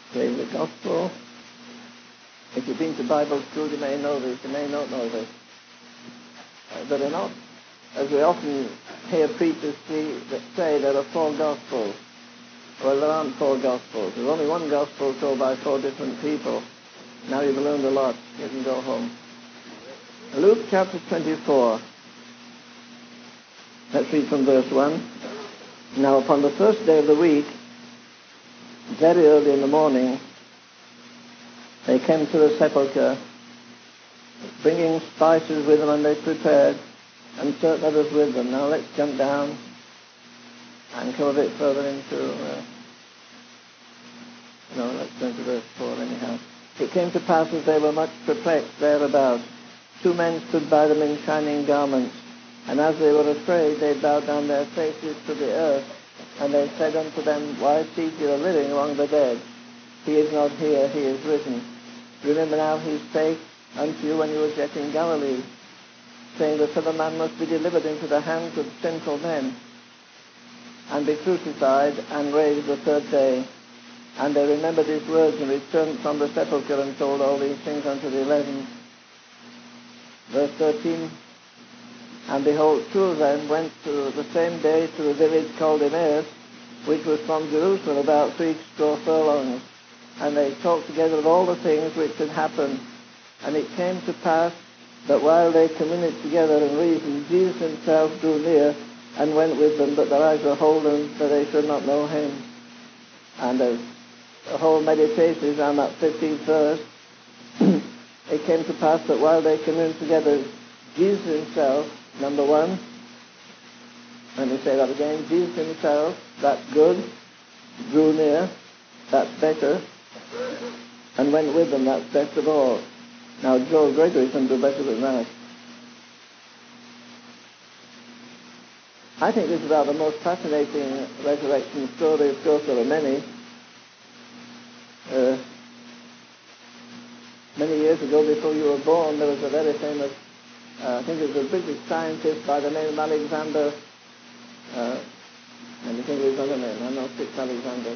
Say the gospel. If you've been to Bible school, you may know this, you may not know this. There are not, as we often hear preachers say, there are four gospels. Well, there aren't four gospels. There's only one gospel told by four different people. Now you've learned a lot. You can go home. Luke chapter 24. Let's read from verse 1. Now upon the first day of the week, very early in the morning, they came to the sepulchre, bringing spices with them, and they prepared, and certain others with them. Now let's jump down and come a bit further into... let's go into verse 4 anyhow. It came to pass as they were much perplexed thereabout, 2 men stood by them in shining garments, and as they were afraid, they bowed down their faces to the earth, and they said unto them, Why seek you the living among the dead? He is not here, he is risen. Remember now he spake unto you when you were yet in Galilee, saying, The Son of Man must be delivered into the hands of sinful men, and be crucified, and raised the third day. And they remembered his words, and returned from the sepulchre, and told all these things unto the 11. Verse 13. And behold, 2 of them went to the same day to the village called Emmaus, which was from Jerusalem about 60 furlongs. And they talked together of all the things which had happened. And it came to pass that while they communed together and reasoned, Jesus himself drew near and went with them, but their eyes were holden, that they should not know him. And as the whole meditation is on that 15th verse, it came to pass that while they communed together, Jesus himself, number 1, let me say that again, Jesus himself, that's good, drew near, that's better, and went with them, that's best of all. Now Joel Gregory can do better than that. I think this is about the most fascinating resurrection story. Of course, there are many. Many years ago, before you were born, there was a very famous, I think it was a British scientist by the name of Alexander, let me think of his other name, I know 6 Alexander.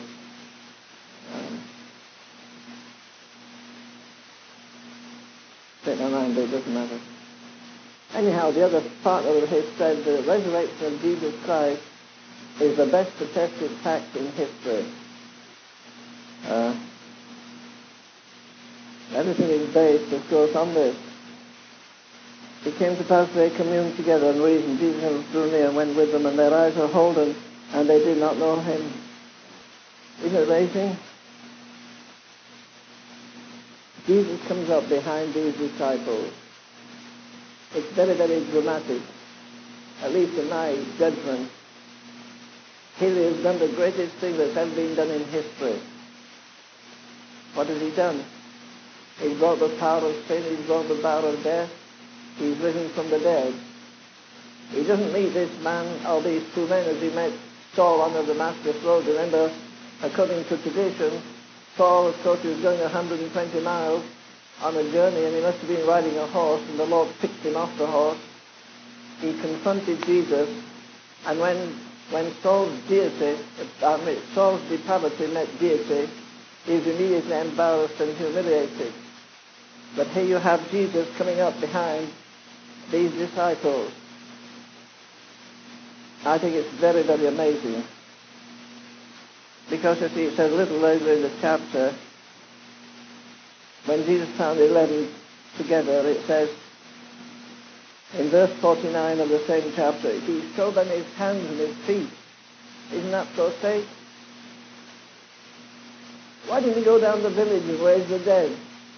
Take my mind, but it doesn't matter. Anyhow, the other partner of his said the resurrection of Jesus Christ is the best attested fact in history. Everything is based, of course, on this. It came to pass they communed together and reasoned. Jesus drew near and went with them, and their eyes were holden, and they did not know him. Isn't it amazing? Jesus comes up behind these disciples. It's very, very dramatic, at least in my judgment. Here he has done the greatest thing that's ever been done in history. What has he done? He's brought the power of sin, he's brought the power of death, he's risen from the dead. He doesn't meet this man or these 2 men as he met Saul on the Damascus Road. Remember, according to tradition, Saul, of course, he was going 120 miles on a journey, and he must have been riding a horse, and the Lord picked him off the horse. He confronted Jesus, and when Saul's depravity met deity, he was immediately embarrassed and humiliated. But here you have Jesus coming up behind these disciples. I think it's very, very amazing. Because, you see, it says a little later in the chapter, when Jesus found the 11 together, it says, in verse 49 of the same chapter, he showed them his hands and his feet. Isn't that so safe? Why didn't he go down the village and raise the dead?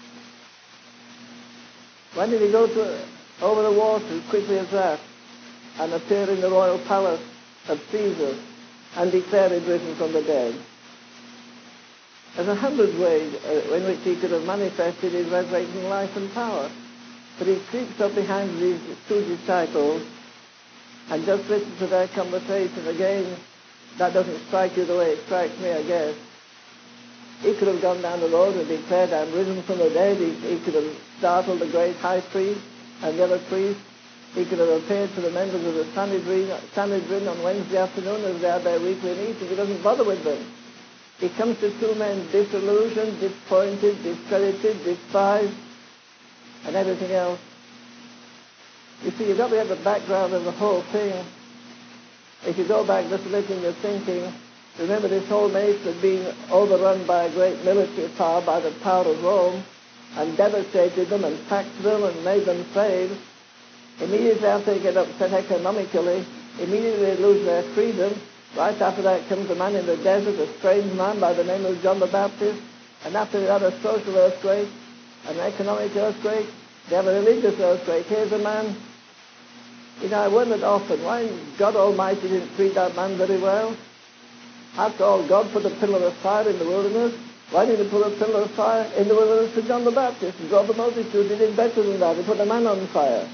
Why did he go over the water as quickly as that and appear in the royal palace of Caesar and declare it risen from the dead? There's 100 ways in which he could have manifested his resurrecting life and power. But he creeps up behind these 2 disciples and just listens to their conversation. Again, that doesn't strike you the way it strikes me, I guess. He could have gone down the road and declared, I'm risen from the dead. He could have startled the great high priest and the other priests. He could have appeared to the members of the Sanhedrin on Wednesday afternoon as they had their weekly meeting. He doesn't bother with them. He comes to two men, disillusioned, disappointed, discredited, despised, and everything else. You see, you've got to get the background of the whole thing. If you go back just a bit in your thinking, remember this whole nation had been overrun by a great military power, by the power of Rome, and devastated them and taxed them and made them slaves. Immediately after they get upset economically, immediately they lose their freedom. Right after that comes a man in the desert, a strange man by the name of John the Baptist. And after they had a social earthquake, an economic earthquake, they have a religious earthquake. Here's a man, I wondered often why God Almighty didn't treat that man very well. After all, God put a pillar of fire in the wilderness. Why did he put a pillar of fire in the wilderness for John the Baptist and draw the multitude? He did better than that. He put a man on fire.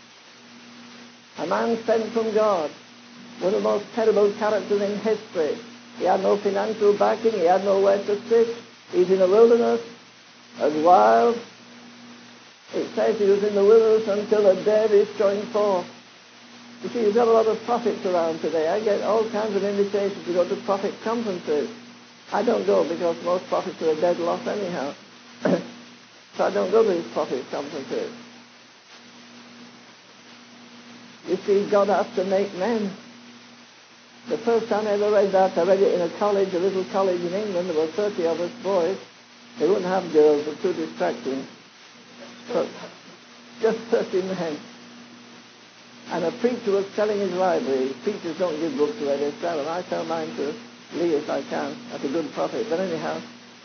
A man sent from God. One of the most terrible characters in history. He had no financial backing. He had nowhere to sit. He's in the wilderness, as wild. It says he was in the wilderness until the day of his going forth. You see, you've got a lot of prophets around today. I get all kinds of invitations to go to prophet conferences. I don't go because most prophets are a dead loss anyhow. So I don't go to these prophet conferences. You see, God has to make men. The first time I ever read that, I read it in a college, a little college in England. There were 30 of us boys. They wouldn't have girls, they were too distracting. So, just 30 men. And a preacher was selling his library. Preachers don't give books away, they sell them. I sell mine to Lee if I can. That's a good profit. But anyhow,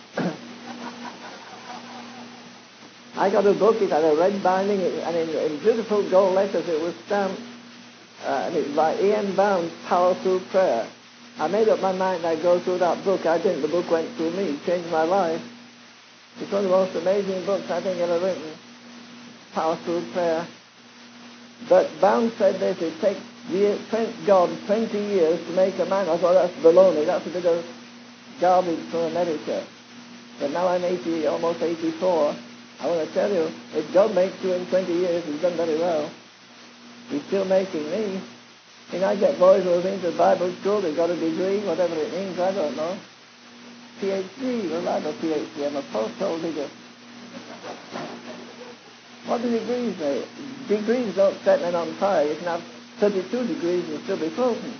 I got a book. It had a red binding, and in beautiful gold letters it was stamped. And it's by E.M. Bounds, Power Through Prayer. I made up my mind I'd go through that book. I think the book went through me, changed my life. It's one of the most amazing books I think ever written. Power Through Prayer. But Bounds said this, it takes God 20 years to make a man. I thought that's baloney. That's a bit of garbage from America. But now I'm almost 84. I want to tell you, if God makes you in 20 years, he's done very well. He's still making me. I get boys who are into Bible school, they've got a degree, whatever it means, I don't know. PhD, well, I have a PhD, I'm a post-hole digger. What do degrees say? Degrees don't set men on fire. You can have 32 degrees and still be floating.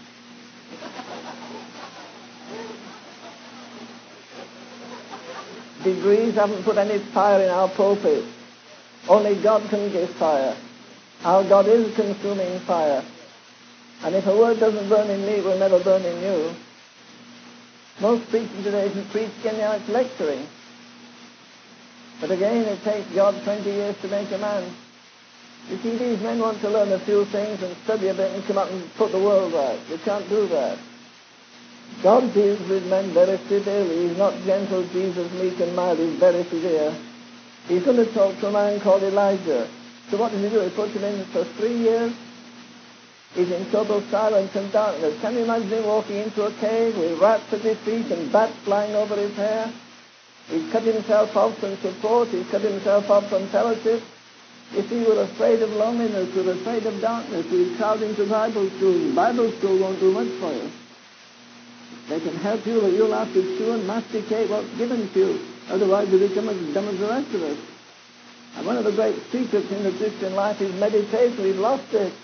Degrees haven't put any fire in our pulpit. Only God can give fire. Our God is consuming fire. And if a word doesn't burn in me, it will never burn in you. Most preaching today isn't preaching, now it's lecturing. But again, it takes God 20 years to make a man. You see, these men want to learn a few things and study a bit and come up and put the world right. You can't do that. God deals with men very severely. He's not gentle, Jesus, meek and mild. He's very severe. He's going to talk to a man called Elijah. So what does he do? He puts him in for 3 years. He's in total silence and darkness. Can you imagine him walking into a cave with rats at his feet and bats flying over his hair? He's cut himself off from support. He's cut himself off from fellowship. You see, we're afraid of loneliness. We're afraid of darkness. We're crowded into Bible school. Bible school won't do much for you. They can help you, but you'll have to chew and masticate what's given to you. Otherwise, you become as dumb as the rest of us. And one of the great secrets in the Christian life is meditation. We've lost it.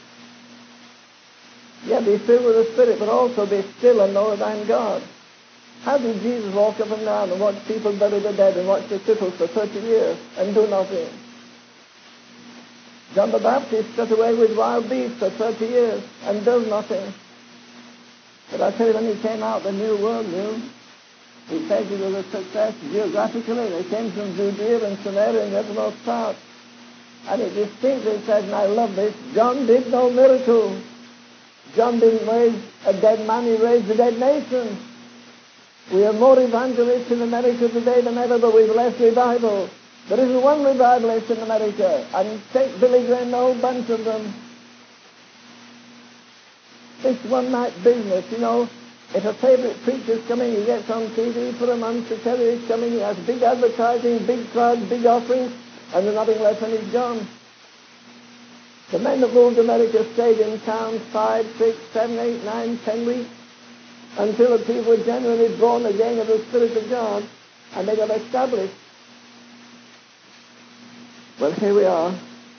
Yeah, be filled with the Spirit, but also be still and know that I'm God. How did Jesus walk up and down and watch people bury the dead and watch the cripples for 30 years and do nothing? John the Baptist got away with wild beasts for 30 years and does nothing. But I tell you, when he came out, the new world knew. He said it was a success geographically. They came from Judea and Samaria and the uttermost part. And it distinctly said, and I love this, John did no miracle. John didn't raise a dead man, he raised a dead nation. We have more evangelists in America today than ever, but we've less revival. There isn't one revivalist in America. And take Billy Graham, the whole bunch of them. This one-night business, if a favorite preacher's coming, he gets on TV for a month to tell you he's coming, he has big advertising, big crowds, big offerings, and there's nothing left and he's gone. The men that moved America stayed in town 5, 6, 7, 8, 9, 10 weeks. until the people were genuinely born again of the Spirit of God, and they got established. Well, here we are.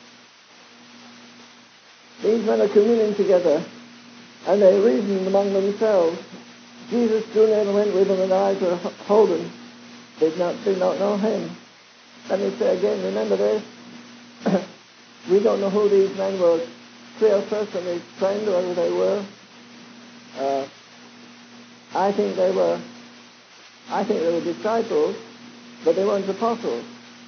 These men are communing together, and they reasoned among themselves. Jesus drew near and went with them, and their eyes were holden. Did not know him. Let me say again, remember this. We don't know who these men were. Cleophas and his friend, whoever they were. I think they were disciples, but they weren't apostles.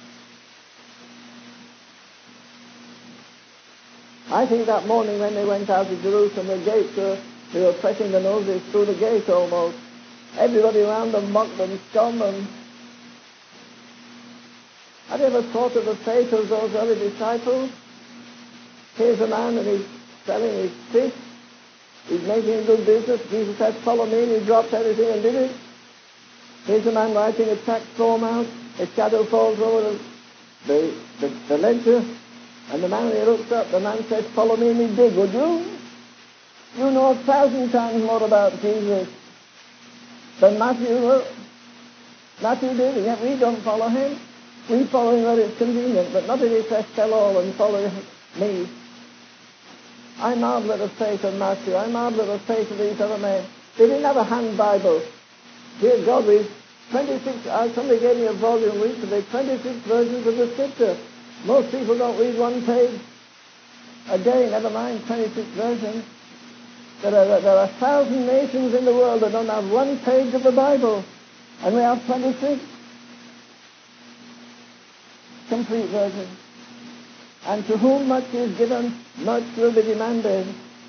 I think that morning when they went out of Jerusalem, the gates they were pressing their noses through the gate almost. Everybody around them mocked them, scorned them. Have you ever thought of the faith of those early disciples? Here's a man and he's selling his fish. He's making a good business. Jesus said, follow me, and he dropped everything and did it. Here's a man writing a tax form out. His shadow falls over the ledger. And the man, when he looks up, the man says, follow me, and he did. Would you? You know 1,000 times more about Jesus than Matthew did, and yet we don't follow him. We follow him where it's convenient, but not if he says, sell all and follow me. I marvel at the faith of Matthew. I marvel at the faith of these other men. They didn't have a hand Bible. Dear God, we've 26, somebody gave me a volume recently, 26 versions of the Scripture. Most people don't read one page a day, never mind 26 versions. There are 1,000 nations in the world that don't have one page of the Bible, and we have 26 complete versions. And to whom much is given, much will be demanded.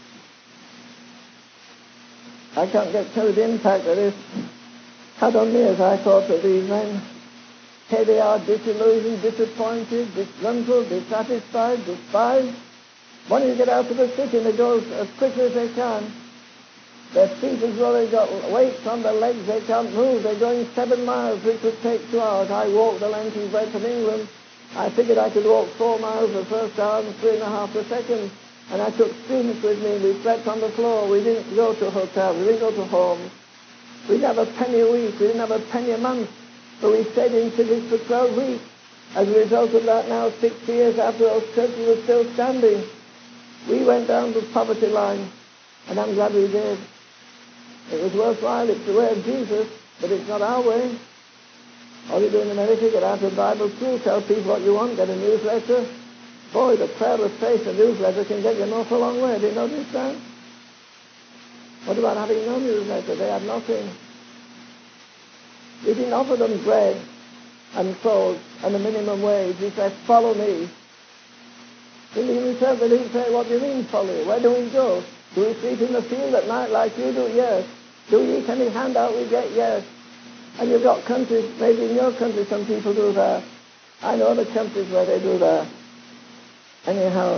I can't get through the impact that this had on me as I thought of these men. Here they are, disillusioned, disappointed, disgruntled, dissatisfied, despised. Wanting to get out of the city, and they go as quickly as they can. Their feet as well, they've got weights on their legs, they can't move. They're going 7 miles, which would take 2 hours. I walked the length and breadth of England. I figured I could walk 4 miles the first hour and 3.5 the second. And I took students with me, and we slept on the floor. We didn't go to hotels, we didn't go to homes. We didn't have a penny a week, we didn't have a penny a month. But we stayed in cities for 12 weeks. As a result of that, now 6 years after those churches were still standing, we went down to the poverty line, and I'm glad we did. It was worthwhile. It's the way of Jesus, but it's not our way. All you do in America, get out of Bible school, tell people what you want, get a newsletter. Boy, the prayer of faith, a newsletter can get you an awful long way. Have you noticed that? What about having no newsletter? They had nothing. We didn't offer them bread and clothes and a minimum wage. He said, follow me. They didn't say, what do you mean follow you? Where do we go? Do we sleep in the field at night like you do? Yes. Do we eat any handout we get? Yes. And you've got countries, maybe in your country some people do that. I know other countries where they do that. Anyhow,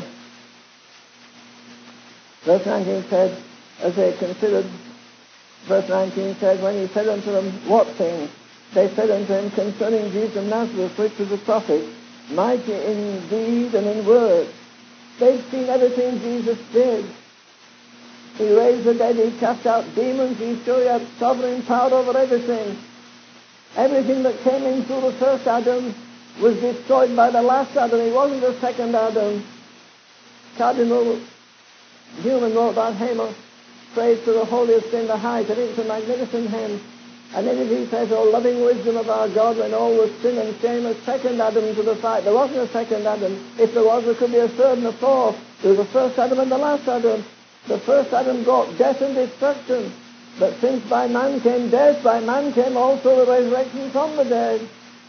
verse 19 said, as they considered, verse 19 said, when he said unto them, what things? They said unto him, concerning Jesus of Nazareth, which was a prophet, mighty in deed and in word. They'd seen everything Jesus did. He raised the dead, he cast out demons, he showed he had sovereign power over everything. Everything that came in through the first Adam was destroyed by the last Adam. He wasn't the second Adam. Cardinal Newman wrote about Amos, praise to the holiest in the height, and it's a magnificent hymn. And then he says, oh, loving wisdom of our God, when all was sin and shame, a second Adam to the fight. There wasn't a second Adam. If there was, there could be a third and a fourth. There was the first Adam and the last Adam. The first Adam brought death and destruction. But since by man came death, by man came also the resurrection from the dead.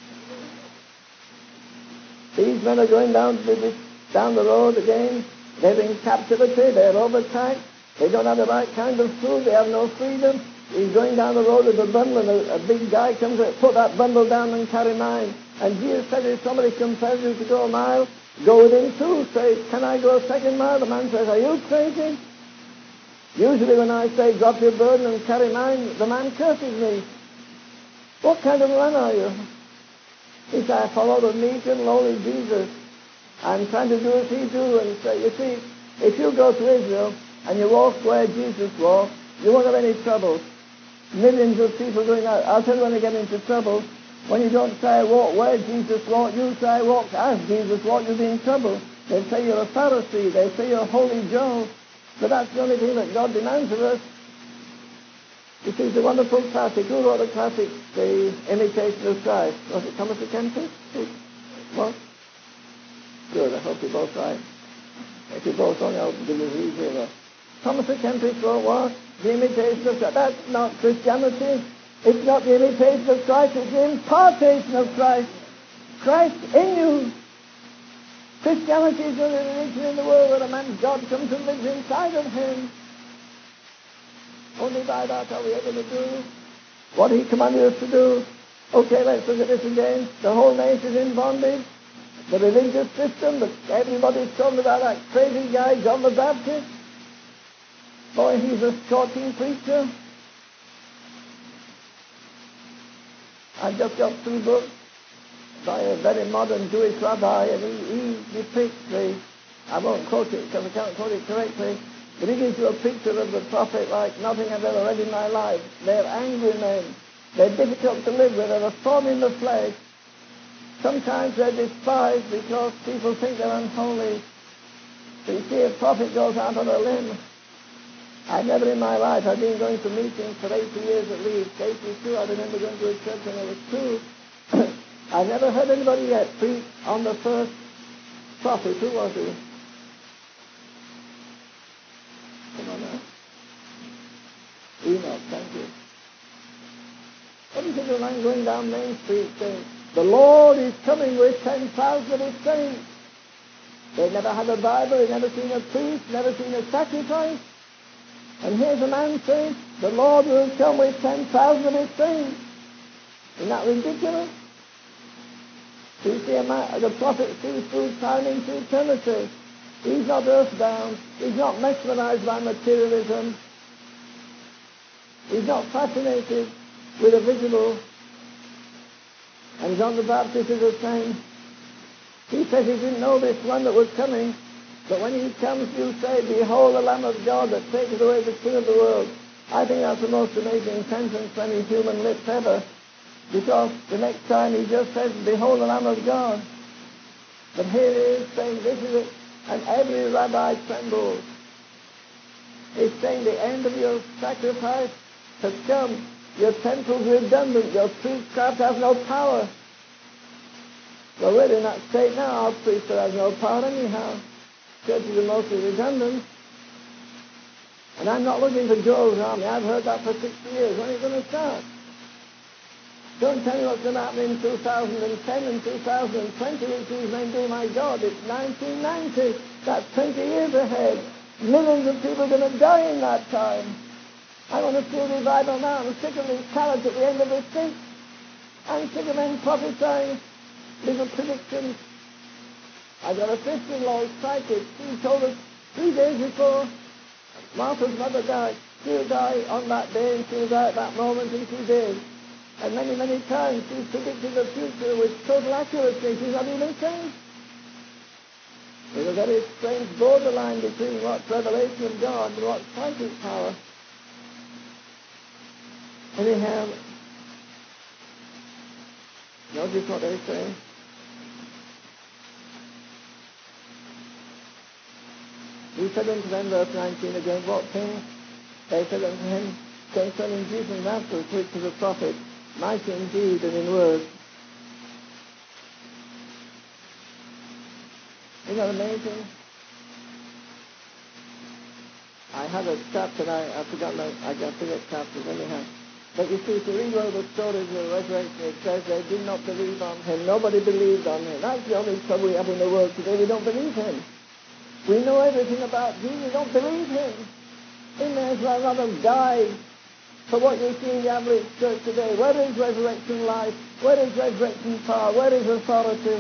These men are going down the road again. They're in captivity. They're overtaxed. They don't have the right kind of food. They have no freedom. He's going down the road with a bundle, and a big guy comes up, put that bundle down and carry mine. And Jesus said, if somebody compels you to go a mile, go with him too. Say, can I go a second mile? The man says, are you crazy? Usually when I say, drop your burden and carry mine, the man curses me. What kind of man are you? He said, I follow the meek and lowly Jesus. I'm trying to do as he do. And say, you see, if you go to Israel and you walk where Jesus walked, you won't have any trouble. Millions of people going out. I'll tell you when they get into trouble. When you don't say, walk where Jesus walked, you say, walk as Jesus walked, you'll be in trouble. They say you're a Pharisee. They say you're a holy Joe. But that's the only thing that God demands of us. You see, the wonderful classic. Who wrote the classic, The Imitation of Christ? Was it Thomas à Kempis? What? Good, I hope you're both right. If you're both wrong, I'll give you the easier. Thomas à Kempis wrote what? The Imitation of Christ. That's not Christianity. It's not the imitation of Christ, it's the impartation of Christ. Christ in you. Christianity is the only religion in the world where a man's God comes and lives inside of him. Only by that are we able to do what he commanded us to do. Okay, let's look at this again. The whole nation is in bondage. The religious system, everybody's talking about that crazy guy, John the Baptist. Boy, he's a scorching preacher. I just got through books by a very modern Jewish rabbi, and he depicts I won't quote it because I can't quote it correctly, but he gives you a picture of the prophet like nothing I've ever read in my life. They're angry men. They're difficult to live with. They're a thorn in the flesh. Sometimes they're despised because people think they're unholy. So you see, a prophet goes out on a limb. I've never in my life, I've been going to meetings for 80 years at least, 82, I remember going to a church when I was 2. I've never heard anybody yet preach on the first prophet. Who was he? Come on now. Enoch, thank you. What do you think of a man going down Main Street saying, the Lord is coming with 10,000 of his saints? They've never had a Bible, they've never seen a priest, never seen a sacrifice. And here's a man saying, the Lord will come with 10,000 of his saints. Isn't that ridiculous? So you see, the prophet sees through time into eternity. He's not earthbound. He's not mesmerized by materialism. He's not fascinated with the visible. And John the Baptist is the same. He says he didn't know this one that was coming. But when he comes, you say, behold the Lamb of God that taketh away the sin of the world. I think that's the most amazing sentence from any human lips ever. Because the next time he just says, behold the Lamb of God. But here he is saying, this is it. And every rabbi trembles. He's saying the end of your sacrifice has come. Your temple's redundant. Your priestcraft has no power. Well, we're in that state now. Our priesthood has no power anyhow. Churches are mostly redundant. And I'm not looking for Joel's army. I've heard that for 60 years. When are you going to start? Don't tell me what's going to happen in 2010 and 2020, which these men do. My God, it's 1990. That's 20 years ahead. Millions of people are going to die in that time. I want to see a revival now. I'm sick of these carrots at the end of the stick. I'm sick of men prophesying little predictions. I got a sister-in-law who's psychic. She told us 3 days before Martha's mother died, she'll die on that day, and she'll die at that moment, and she did. And many, many times she's predicted the future with total accuracy. She's not even sane. There's a very strange borderline between what's revelation of God and what's psychic power. Anyhow, notice what they say. He said unto them, verse 19 again, what things? They said unto him, concerning Jesus of Nazareth, which was a prophet, mighty in deed and in word. Isn't that amazing? I had a chapter, I forgot, I got to get chapters anyhow. But you see, if you read one of the stories of the resurrection, it says they did not believe on him. Nobody believed on him. That's the only trouble we have in the world today. We don't believe him. We know everything about Jesus. We don't believe him. He may as well not have died for what you see in the average church today. Where is resurrection life? Where is resurrection power? Where is authority?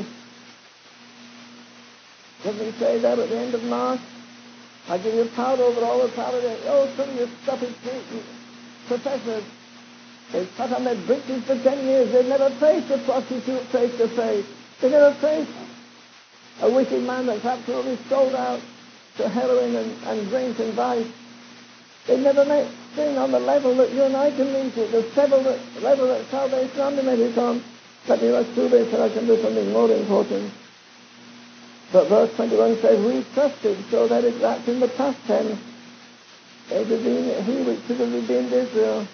Doesn't he say that at the end of Mark? I give you power over all the power of the... Oh, some of your stuffy professors. They've sat on their britches for 10 years. They've never faced a prostitute face to face. They've never faced a wicked man that's absolutely sold out to heroin and drink and vice. They've never met sin on the level that you and I can reach it, the level that salvation animated on. Let me rush through this and I can do something more important. But verse 21 says, we trusted, so that that's in the past tense. It has been he which should have redeemed Israel.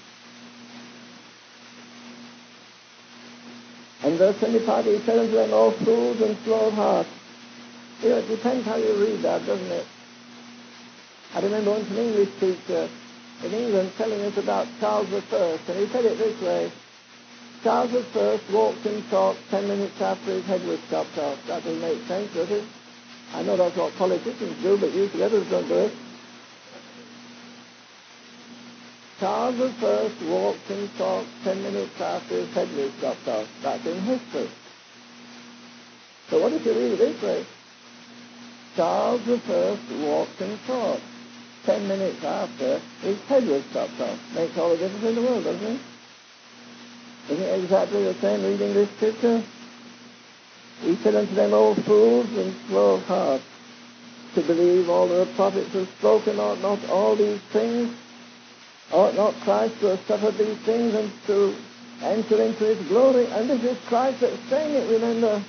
And verse 25, he said unto them, all fools and slow of heart. You know, it depends how you read that, doesn't it? I remember once an English teacher in England telling us about Charles I, and he said it this way: Charles I walked and talked 10 minutes after his head was chopped off. That doesn't make sense, does it? I know that's what politicians do, but you others don't do it. Charles I walked and talked 10 minutes after his head was chopped off. That's in history. So what if you read it this way? Charles I walked and talked 10 minutes after his head was chopped off. Makes all the difference in the world, doesn't it? Isn't it exactly the same reading this scripture? He said unto them, O fools and slow of heart, to believe all that the prophets have spoken, ought not all these things? Ought not Christ to have suffered these things and to enter into his glory? And this is Christ that's saying it, remember.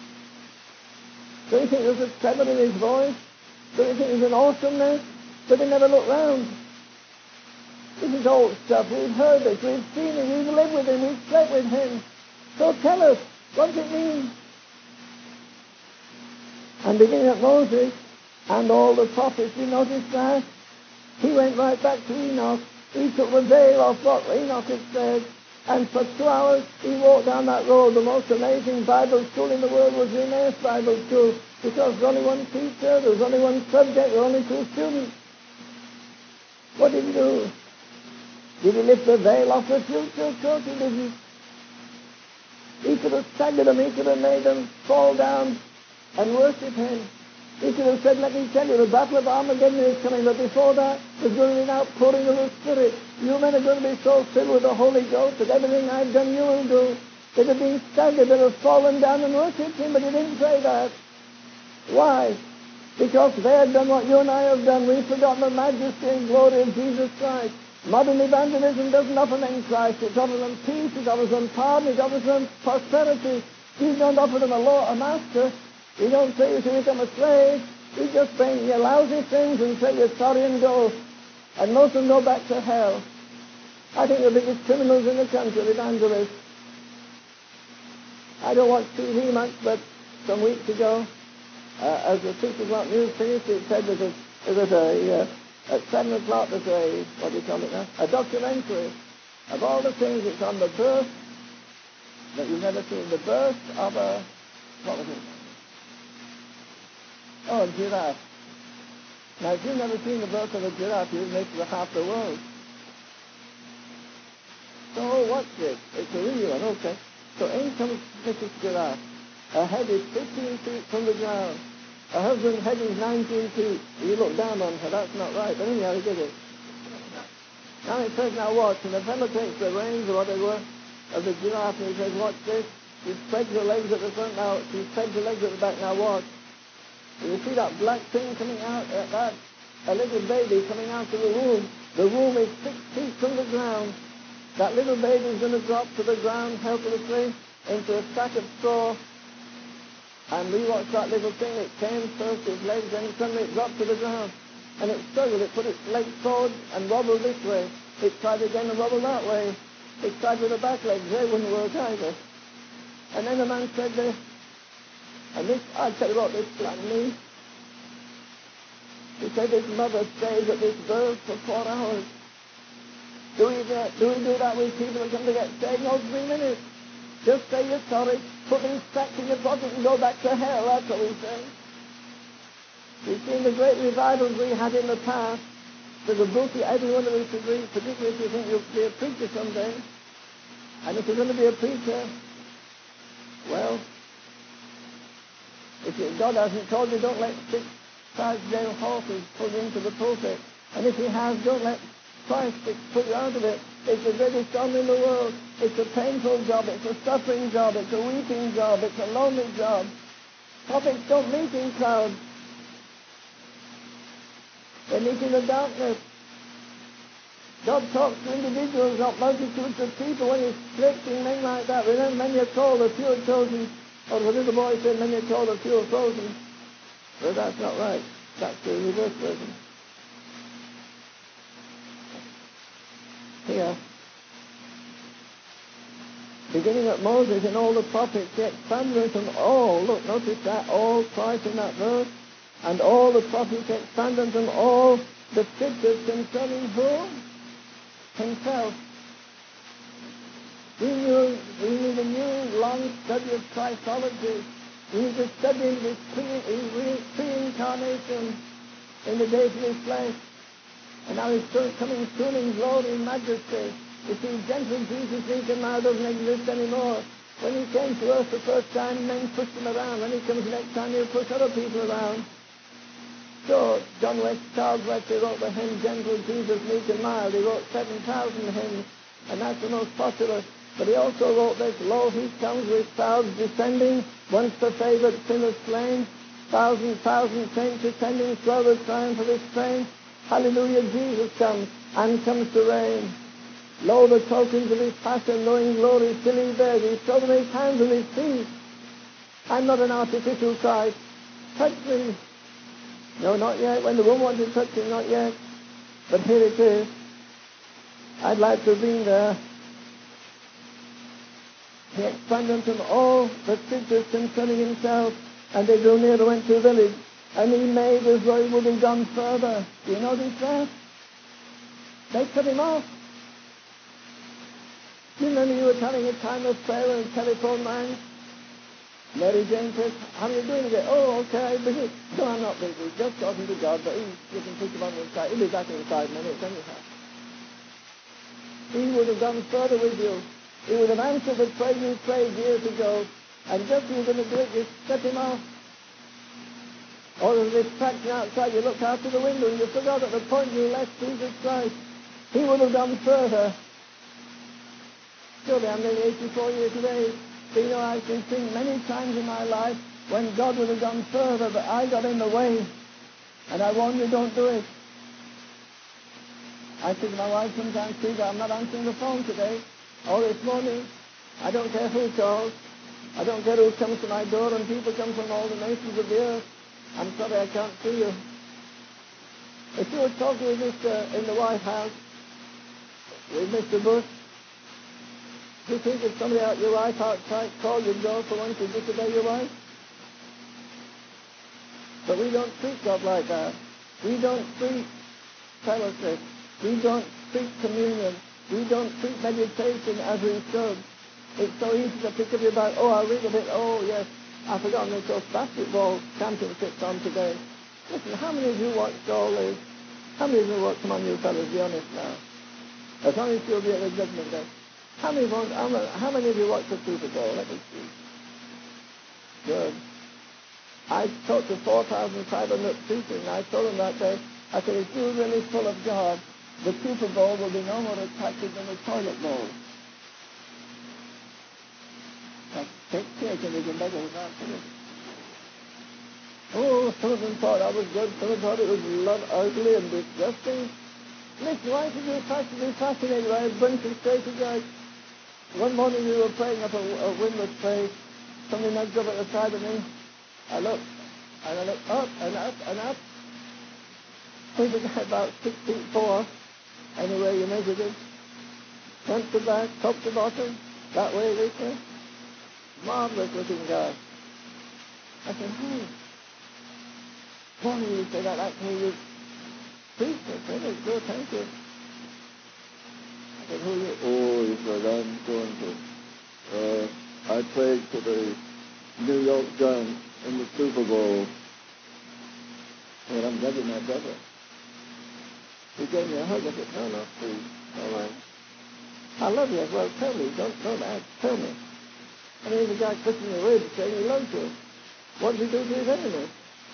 Do you think there's a tremor in his voice? Do you think there's an awesomeness? But he never looked round. This is old stuff. We've heard this. We've seen it. We've lived with him. We've slept with him. So tell us, what does it mean? And beginning at Moses and all the prophets, you notice that? He went right back to Enoch. He took the veil off what Enoch had said. And for 2 hours he walked down that road. The most amazing Bible school in the world was the Emmaus Bible School, because there was only one teacher, there was only one subject, there were only 2 students. What did he do? Did he lift the veil off the future? Of course he didn't. He could have staggered them, he could have made them fall down and worship him. He could have said, let me tell you, the battle of Armageddon is coming, but before that, there's going to be an outpouring of the Spirit. You men are going to be so filled with the Holy Ghost that everything I've done you will do. They'd have been staggered, they'd have fallen down and worshipped him, but he didn't say that. Why? Because they had done what you and I have done. We've forgotten the majesty and glory of Jesus Christ. Modern evangelism doesn't offer them Christ. It offers them peace, it offers them pardon, it offers them prosperity. You don't offer them a law, a master. You don't say you should become a slave. You just bring your lousy things and say you're sorry and go. And most of them go back to hell. I think the biggest criminals in the country are evangelists. I don't watch TV much, but some weeks ago, as the 6 o'clock news finished, it said at 7 o'clock there's a, what do you call it now? A documentary of all the things. It's on the birth that you've never seen. The birth of a, what was it? Oh, a giraffe. Now, if you've never seen the birth of a giraffe, you've missed half the world. So watch this. It's a real one, okay. So in comes Mrs. Giraffe. Her head is 15 feet from the ground. Her husband's head is 19 feet. You look down on her, that's not right. But anyhow, he did it. Now it says, now watch. And the fellow takes the reins or whatever of the giraffe and he says, watch this. She spreads her legs at the front now. She spreads her legs at the back. Now watch. You see that black thing coming out at that? A little baby coming out of the womb. The womb is 6 feet from the ground. That little baby is going to drop to the ground helplessly into a sack of straw. And we watched that little thing. It came first, its legs, then suddenly it dropped to the ground. And it struggled. It put its legs forward and wobbled this way. It tried again and wobbled that way. It tried with the back legs. They wouldn't work either. And then the man said this. And this, I tell you what, this flattened me. He said this mother stays at this birth for 4 hours. Do we do that with people who come to get saved? No, 3 minutes. Just say you're sorry, put these sacks in your pocket and go back to hell. That's what we say. You've seen the great revivals we had in the past. There's a book that every one of us should read, particularly if you think you'll be a preacher someday. And if you're going to be a preacher, well, if God hasn't told you, don't let 6 5-day horses pull you into the pulpit. And if he has, don't let Christ pull you out of it. It's the greatest honor in the world. It's a painful job. It's a suffering job. It's a weeping job. It's a lonely job. Prophets don't meet in crowds. They meet in the darkness. God talks to individuals, not multitudes of people, when he's selecting men like that. Remember, many are called, a few are chosen. Or the little boy said, many are called, a few are chosen. But that's not right. That's the reverse version. Here, beginning at Moses and all the prophets, he expanded from all, look, notice that, all twice in that verse, and all the prophets expanded from all the scriptures concerning whom? Himself. We need a new long study of Christology. We need to study his pre-incarnation in the days of his flesh. And now he's coming soon in glory and majesty. You see, gentle Jesus Deacon now doesn't exist anymore. When he came to earth the first time, men pushed him around. When he comes next time, he'll push other people around. So, Charles Wesley wrote the hymn, Gentle Jesus, Meek and Mild. He wrote 7,000 hymns, and that's the most popular. But he also wrote this, Lo, he comes with clouds descending, once the favored sinners slain, thousand saints ascending, swell the triumph of his train. Hallelujah, Jesus comes, and comes to reign. Lo, the tokens of his passion, knowing glory still he bears. He showed them his hands and his feet. I'm not an artificial Christ. Touch me. No, not yet. When the woman wanted to touch him, not yet. But here it is. I'd like to have been there. He expanded from all the scriptures concerning himself, and they drew near and went to a village, and he made as though he would have gone further. Do you notice that? They cut him off. Do you remember you were telling a time of prayer and a telephone line? Mary Jane says, how are you doing today? Oh, okay, busy. No, I'm not busy. Just talking to God, but you can put him on the side. He'll be back in 5 minutes anyhow. He would have gone further with you. He would have answered the prayer you prayed years ago, and just as you were going to do it, you set him off. Or as a distraction outside, you looked out of the window and you forgot at the point you left Jesus Christ. He would have gone further. Surely I'm nearly 84 years of age. So, you know, I've been seeing many times in my life when God would have gone further, but I got in the way. And I warn you, don't do it. I think my wife sometimes sees that I'm not answering the phone today or this morning. I don't care who calls. I don't care who comes to my door, and people come from all the nations of the earth. I'm sorry I can't see you. If you were talking with Mr. in the White House, with Mr. Bush, do you think if somebody out your wife outside called your door for one to disobey your wife? But we don't treat God like that. We don't treat fellowship. We don't treat communion. We don't treat meditation as we should. It's so easy to pick up your Bible. Oh, I'll read a bit. Oh, yes. I've forgotten there's those basketball championships on today. Listen, how many of you watched all this? How many of you watched? Come on, you fellas, be honest now. As long as you'll be at the judgment day. How many of you watched the Super Bowl? Let me see. Good. I talked to 4,500 people, and I told them that day, I said, if you're really full of God, the Super Bowl will be no more attractive than the toilet bowl. Take care, because we can better than that. Oh, some of them thought I was good, some of them thought it was ugly and disgusting. Listen, why should you be fascinated by a bunch of crazy guys? One morning we were praying up a windless place. Somebody nudged up at the side of me. I looked, and I looked up and up and up. Here's a guy about 6'4", anyway you measured it. Front to back, top to bottom, that way, this way. Marvelous looking guy. I said, hey. Morning you say that actually you preached it. I said, it's good, thank you. I said, who are you? Oh, he said, I'm going to, I played for the New York Giants in the Super Bowl. Well, I'm glad you're my brother. He gave me a hug. I said, no, please. All right. I love you. Well, tell me. Don't ask. Tell me. And here's a guy kissing your ribs saying he loves you. What did he do to his enemy?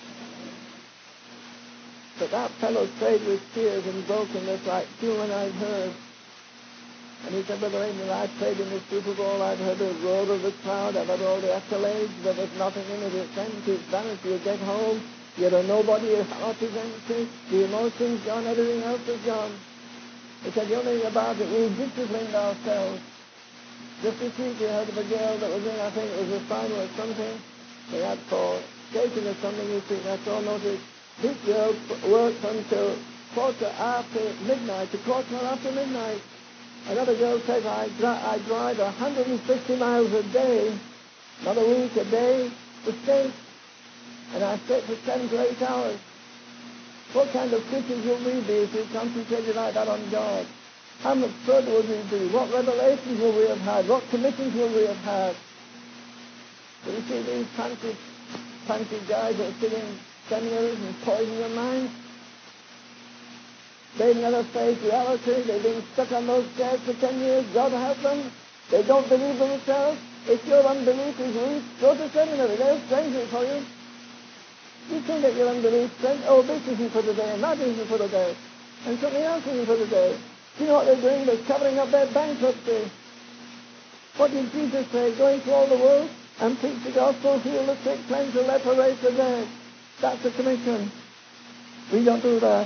But that fellow prayed with tears and brokenness like few when I've heard. And he said, Brother Raymond, I played in the Super Bowl. I've heard the roar of the crowd. I've heard all the accolades, but there's nothing in it. It's empty. It's vanished. You get home. You're a nobody. Your heart is empty. The emotion's gone. Everything else is gone. He said, the only thing about it, we disciplined ourselves. Just this week we heard of a girl that was in, I think it was a final or something. They had for skating or something this week. I saw notice this girl worked until quarter after midnight, to quarter after midnight. Another girl says, I drive 150 miles a day, not a week, a day, to skate. And I skate for 7 to 8 hours. What kind of Christians will we be if we concentrated like that on God? How much further would we be? What revelations will we have had? What commissions will we have had? But you see these fancy guys that are sitting seminaries and poisoning their minds? They've never faced reality. They've been stuck on those chairs for 10 years. God help them. They don't believe themselves. If your unbelief is weak, go to seminary. They'll strengthen it for you. You can get your unbelief strength. Oh, this isn't for today, and that isn't for today, and something else isn't for today. Do you know what they're doing? They're covering up their bankruptcy. What did Jesus say? Go into all the world and preach the gospel, heal the sick, cleanse the leper, raise the dead. That's the commission. We don't do that.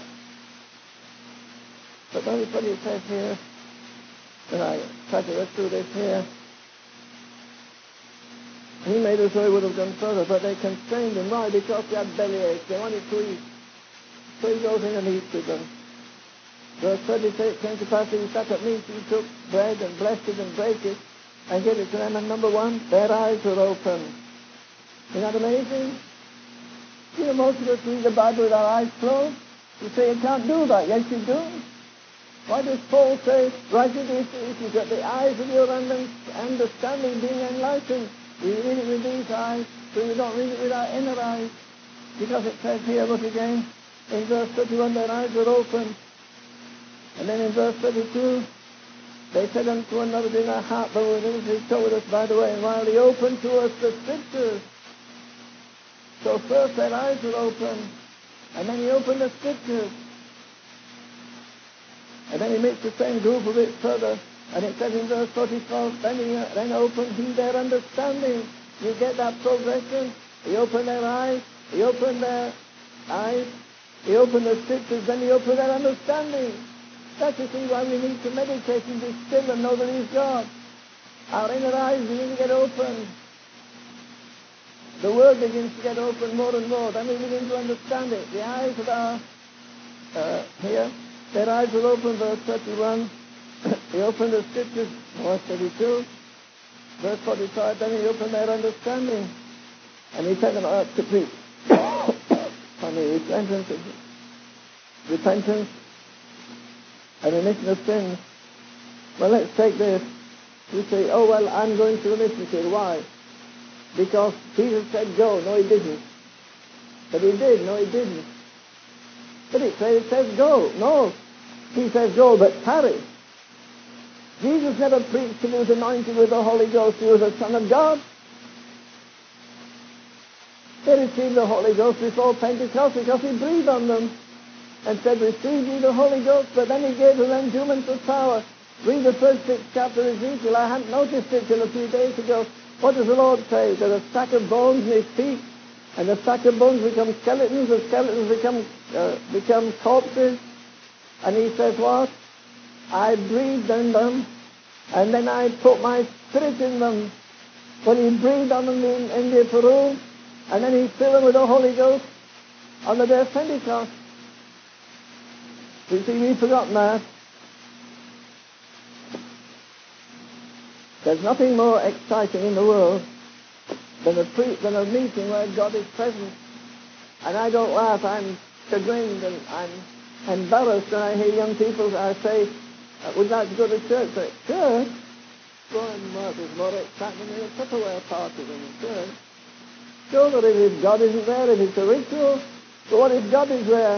But notice what he says here, and I try to get through this here. He made us so he would have gone further, but they constrained him. Why? Because they had bellyaches. They wanted to eat. So he goes in and eats with them. Verse 36, it came to pass that he sat at meat, he took bread and blessed it and brake it and gave it to them. And number one, their eyes were open. Isn't that amazing? You know, most of us read the Bible with our eyes closed. You say you can't do that. Yes, you do. Why does Paul say, right in this is that the eyes of your understanding being enlightened? We read it with these eyes, so we don't read it with our inner eyes. Because it says here, look again, in verse 31, their eyes were open. And then in verse 32, they said unto one another in their heart, but within us, he taught with us, by the way, and while he opened to us the Scriptures. So first their eyes were open, and then he opened the Scriptures. And then he makes the same group a bit further, and it says in verse 44, then opened he their understanding. You get that progression? He opened their eyes, he opened their eyes, he opened the Scriptures, then he opened their understanding. That's the thing why we need to meditate and be still and know that he's God. Our inner eyes begin to get opened. The Word begins to get opened more and more. Then we begin to understand it. The eyes of our, here, their eyes will open, verse 31. He opened the Scriptures, verse 32. Verse 45, then he opened their understanding. And he sent them out to preach. Repentance, and remission of sins. Well, let's take this. You say, oh, well, I'm going to the mission field. Why? Because Jesus said go. No, he didn't. But he did. No, he didn't. But it says go. No. He says go, but tarry. Jesus never preached till he was anointed with the Holy Ghost. He was a Son of God. They received the Holy Ghost before Pentecost because he breathed on them and said, receive ye the Holy Ghost, but then he gave them endurance of power. Read the first 6 chapters of Ezekiel. I hadn't noticed it till a few days ago. What does the Lord say? There's a sack of bones in his feet, and the sack of bones become skeletons, the skeletons become corpses. And he says what? I breathed in them, and then I put my spirit in them. When he breathed on them in the upper room, and then he filled them with the Holy Ghost on the day of Pentecost. You see, we've forgotten that. There's nothing more exciting in the world than a meeting where God is present. And I don't laugh. I'm chagrined and I'm embarrassed when I hear young people, I say, would like to go to church. But church? There's more excitement in a Tupperware party than in church. Sure that if God isn't there, if it's a ritual, but what if God is there?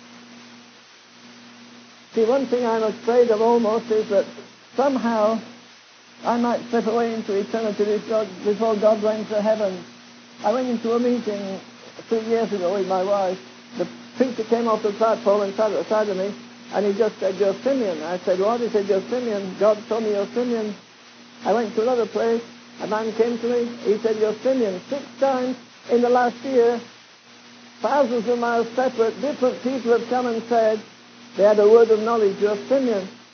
See, one thing I'm afraid of almost is that somehow I might slip away into eternity before God reigns to heaven. I went into a meeting 3 years ago with my wife. The preacher came off the platform and sat at the side of me, and he just said, you're Simeon. I said, what? He said, you're Simeon. God told me you're Simeon. I went to another place. A man came to me. He said, you're Simeon. 6 times in the last year, thousands of miles separate, different people have come and said, they had a word of knowledge, you're Simeon.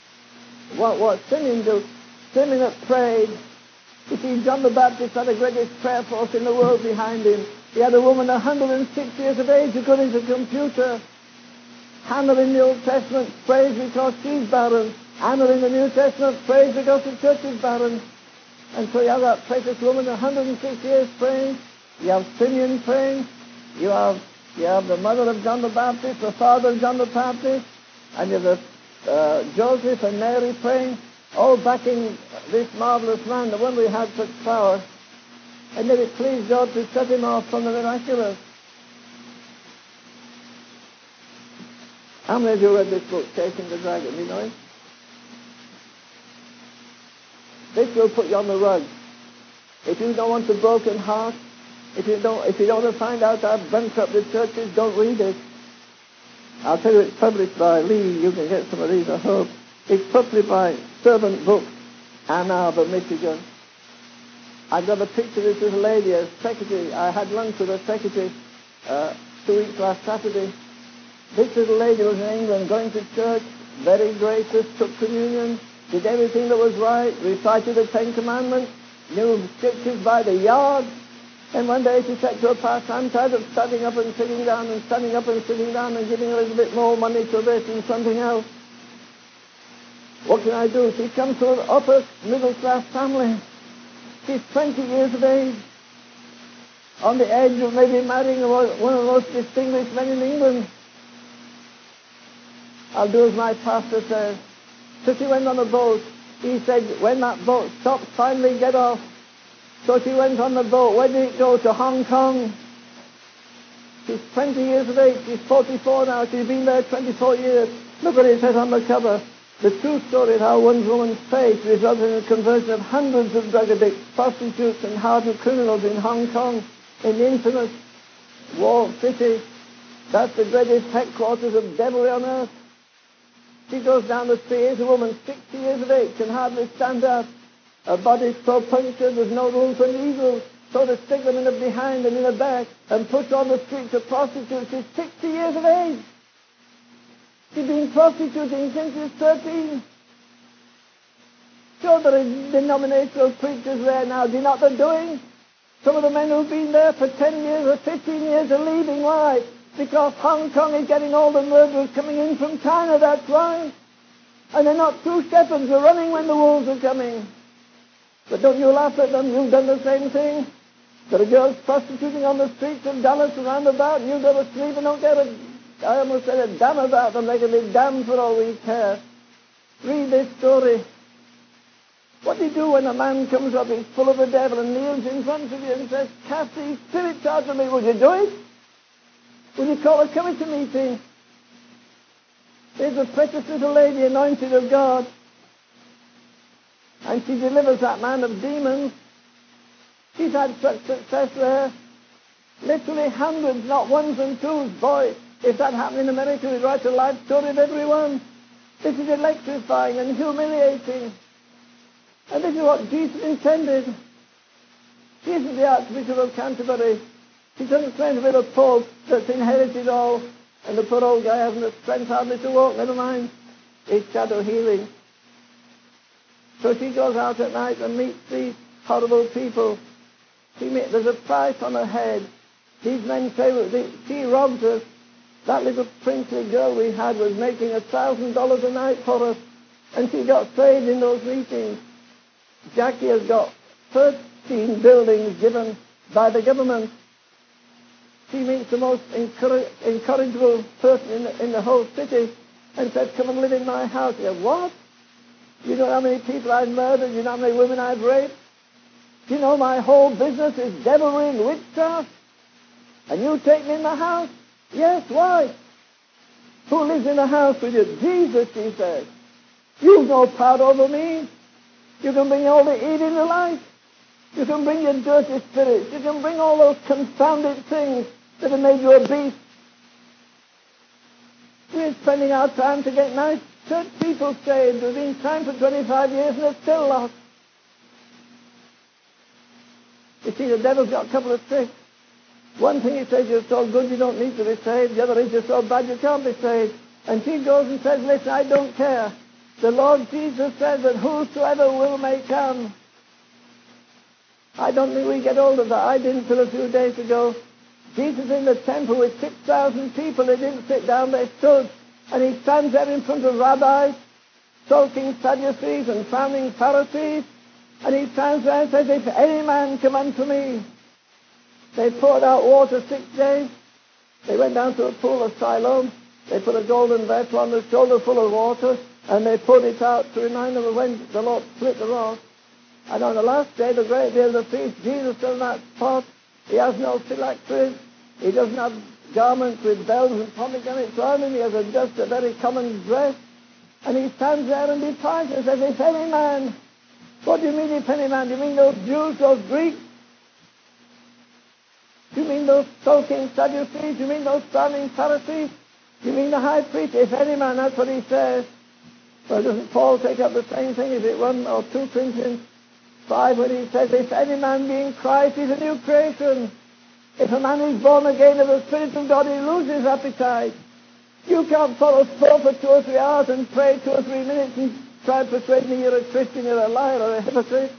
What Simeon do? Simeon had prayed. You see, John the Baptist had the greatest prayer force in the world behind him. He had a woman 106 years of age who got into the computer. Hannah in the Old Testament prays because she's barren. Hannah in the New Testament prays because the church is barren. And so you have that precious woman 106 years praying. You have Simeon praying. You have the mother of John the Baptist, the father of John the Baptist, and you have Joseph and Mary praying, all backing this marvelous man, the one we had such power. And then it pleased God to set him off from the miraculous. How many of you read this book, Chasing the Dragon? You know it? This will put you on the rug. If you don't want a broken heart, if you don't want to find out how bankrupt the church is, don't read it. I'll tell you, it's published by Lee. You can get some of these, I hope. It's published by Servant Books, Ann Arbor, Michigan. I've got a picture of this little lady, a secretary. I had lunch with a secretary 2 weeks last Saturday. This little lady was in England, going to church, very gracious, took communion, did everything that was right, recited the Ten Commandments, knew scriptures by the yard. And one day she said to her pastor, I'm tired of standing up and sitting down and standing up and sitting down and giving a little bit more money to this and something else. What can I do? She comes from an upper middle class family. She's 20 years of age, on the edge of maybe marrying one of the most distinguished men in England. I'll do as my pastor says. So she went on a boat. He said, when that boat stops, finally get off. So she went on the boat. Where did it go? To Hong Kong. She's 20 years of age. She's 44 now. She's been there 24 years. Look what it says on the cover. The true story of how one woman's faith resulted in the conversion of hundreds of drug addicts, prostitutes, and hardened criminals in Hong Kong, in the infamous walled city. That's the greatest headquarters of devilry on earth. She goes down the street. Here's a woman, 60 years of age, can hardly stand up. Her body's so punctured, there's no room for needles. So they stick them in the behind and in the back and push on the streets of prostitutes. She's 60 years of age. She's been prostituting since she was 13. Sure, there are denominational preachers there now. Do you know what they're doing? Some of the men who've been there for 10 years or 15 years are leaving. Why? Because Hong Kong is getting all the murderers coming in from China, that's why. And they're not true shepherds, they're running when the wolves are coming. But don't you laugh at them, you've done the same thing. There are girls prostituting on the streets of Dallas and roundabout, and you go to sleep and don't care I almost said a damn about them, they can be damned for all we care. Read this story. What do you do when a man comes up, he's full of the devil, and kneels in front of you and says, cast these spirits out of me, would you do it? Would you call a committee meeting? There's a precious little lady anointed of God, and she delivers that man of demons. She's had such success there. Literally hundreds, not ones and twos. Boy, if that happened in America, we'd write a life story of everyone. This is electrifying and humiliating. And this is what Jesus intended. He isn't the Archbishop of Canterbury. He doesn't claim to be the Pope that's inherited all, and the poor old guy hasn't the strength hardly to walk, never mind. It's shadow healing. So she goes out at night and meets these horrible people. There's a price on her head. These men say, she robbed us. That little princely girl we had was making $1,000 a night for us, and she got saved in those meetings. Jackie has got 13 buildings given by the government. She meets the most incorrigible person in the whole city and says, come and live in my house. He said, what? You know how many people I've murdered? You know how many women I've raped? You know my whole business is devilry and witchcraft? And you take me in the house? Yes, why? Who lives in the house with you? Jesus, she says. You've no power over me. You can bring all the evil into life. You can bring your dirty spirits. You can bring all those confounded things that have made you a beast. We're spending our time to get nice church people saved. We've been trying for 25 years and they're still lost. You see, the devil's got a couple of tricks. One thing he says, you're so good you don't need to be saved. The other is, you're so bad you can't be saved. And she goes and says, listen, I don't care. The Lord Jesus said that whosoever will may come. I don't think we get hold of that. I didn't till a few days ago. Jesus in the temple with 6,000 people. They didn't sit down, they stood. And he stands there in front of rabbis, sulking Sadducees and frowning Pharisees. And he stands there and says, if any man come unto me. They poured out water 6 days. They went down to a pool of Siloam. They put a golden vessel on the shoulder full of water, and they poured it out to remind them of when the Lord split the rock. And on the last day, the great day of the feast, Jesus does not pot. He has no phylacteries. He doesn't have garments with bells and pomegranates on him. He has just a very common dress. And he stands there and defies and says, if any man. What do you mean, if any man? Do you mean those Jews, those Greeks? Do you mean those sulking Sadducees? Do you mean those frowning Pharisees? Do you mean the high priest? If any man, that's what he says. Well, doesn't Paul take up the same thing? Is it 1 or 2 Corinthians 5 when he says, if any man be in Christ, he's a new creation. If a man is born again of the Spirit of God, he loses appetite. You can't follow sport for 2 or 3 hours and pray 2 or 3 minutes and try to persuade me you're a Christian, you're a liar or a hypocrite.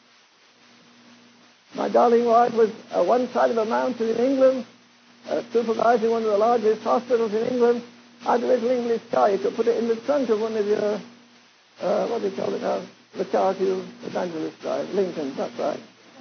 My darling wife was at one side of a mountain in England, supervising one of the largest hospitals in England. Had a little English car. You could put it in the trunk of one of your, what do you call it now? The cars you evangelists drive. Lincoln, that's right.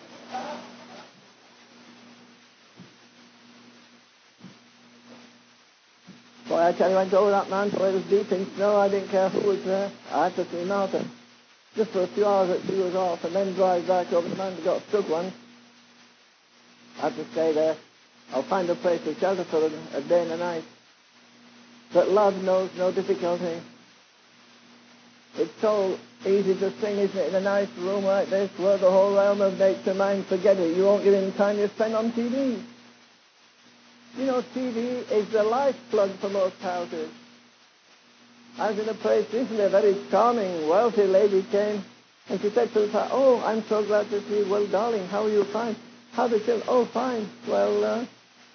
Boy, I tell you, I go over that mountain where it was deep in snow. I didn't care who was there. I had to see Martha. Just for a few hours that she was off, and then drive back over the mountain. Got stuck once. I had to stay there. I'll find a place to shelter for a day and a night. But love knows no difficulty. It's so easy to sing, isn't it, in a nice room like this, where the whole realm of nature, mind, forget it. You won't give him time you spend on TV. You know, TV is the lifeblood for most houses. I was in a place recently, a very charming, wealthy lady came, and she said to the oh, I'm so glad to see you. Well, darling, how are you? Fine. How the children? Oh, fine. Well,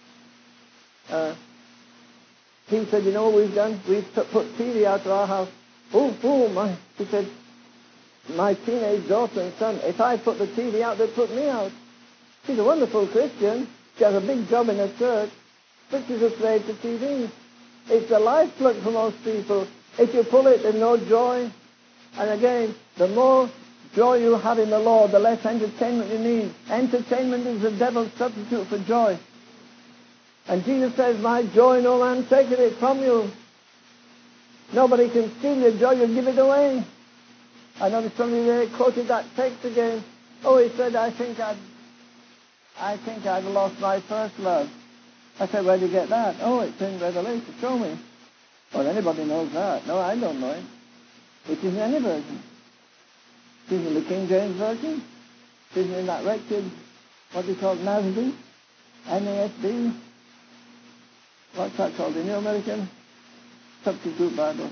he said, you know what we've done? We've put TV out to our house. He said, my teenage daughter and son, if I put the TV out, they'd put me out. She's a wonderful Christian. She has a big job in a church, but she's a slave to TV. It's the lifeblood for most people. If you pull it, there's no joy. And again, the more joy you have in the Lord, the less entertainment you need. Entertainment is the devil's substitute for joy. And Jesus says, my joy no man taketh it from you. Nobody can steal your joy, you give it away. I noticed somebody there quoted that text again. Oh, he said, I think I've lost my first love. I said, where did you get that? Oh, it's in Revelation. Show me. Well, anybody knows that. No, I don't know it. It isn't any version. It isn't the King James Version. It isn't in that wretched, what do you call it, NASB? NASB? What's that called? The New American Substitute Bible.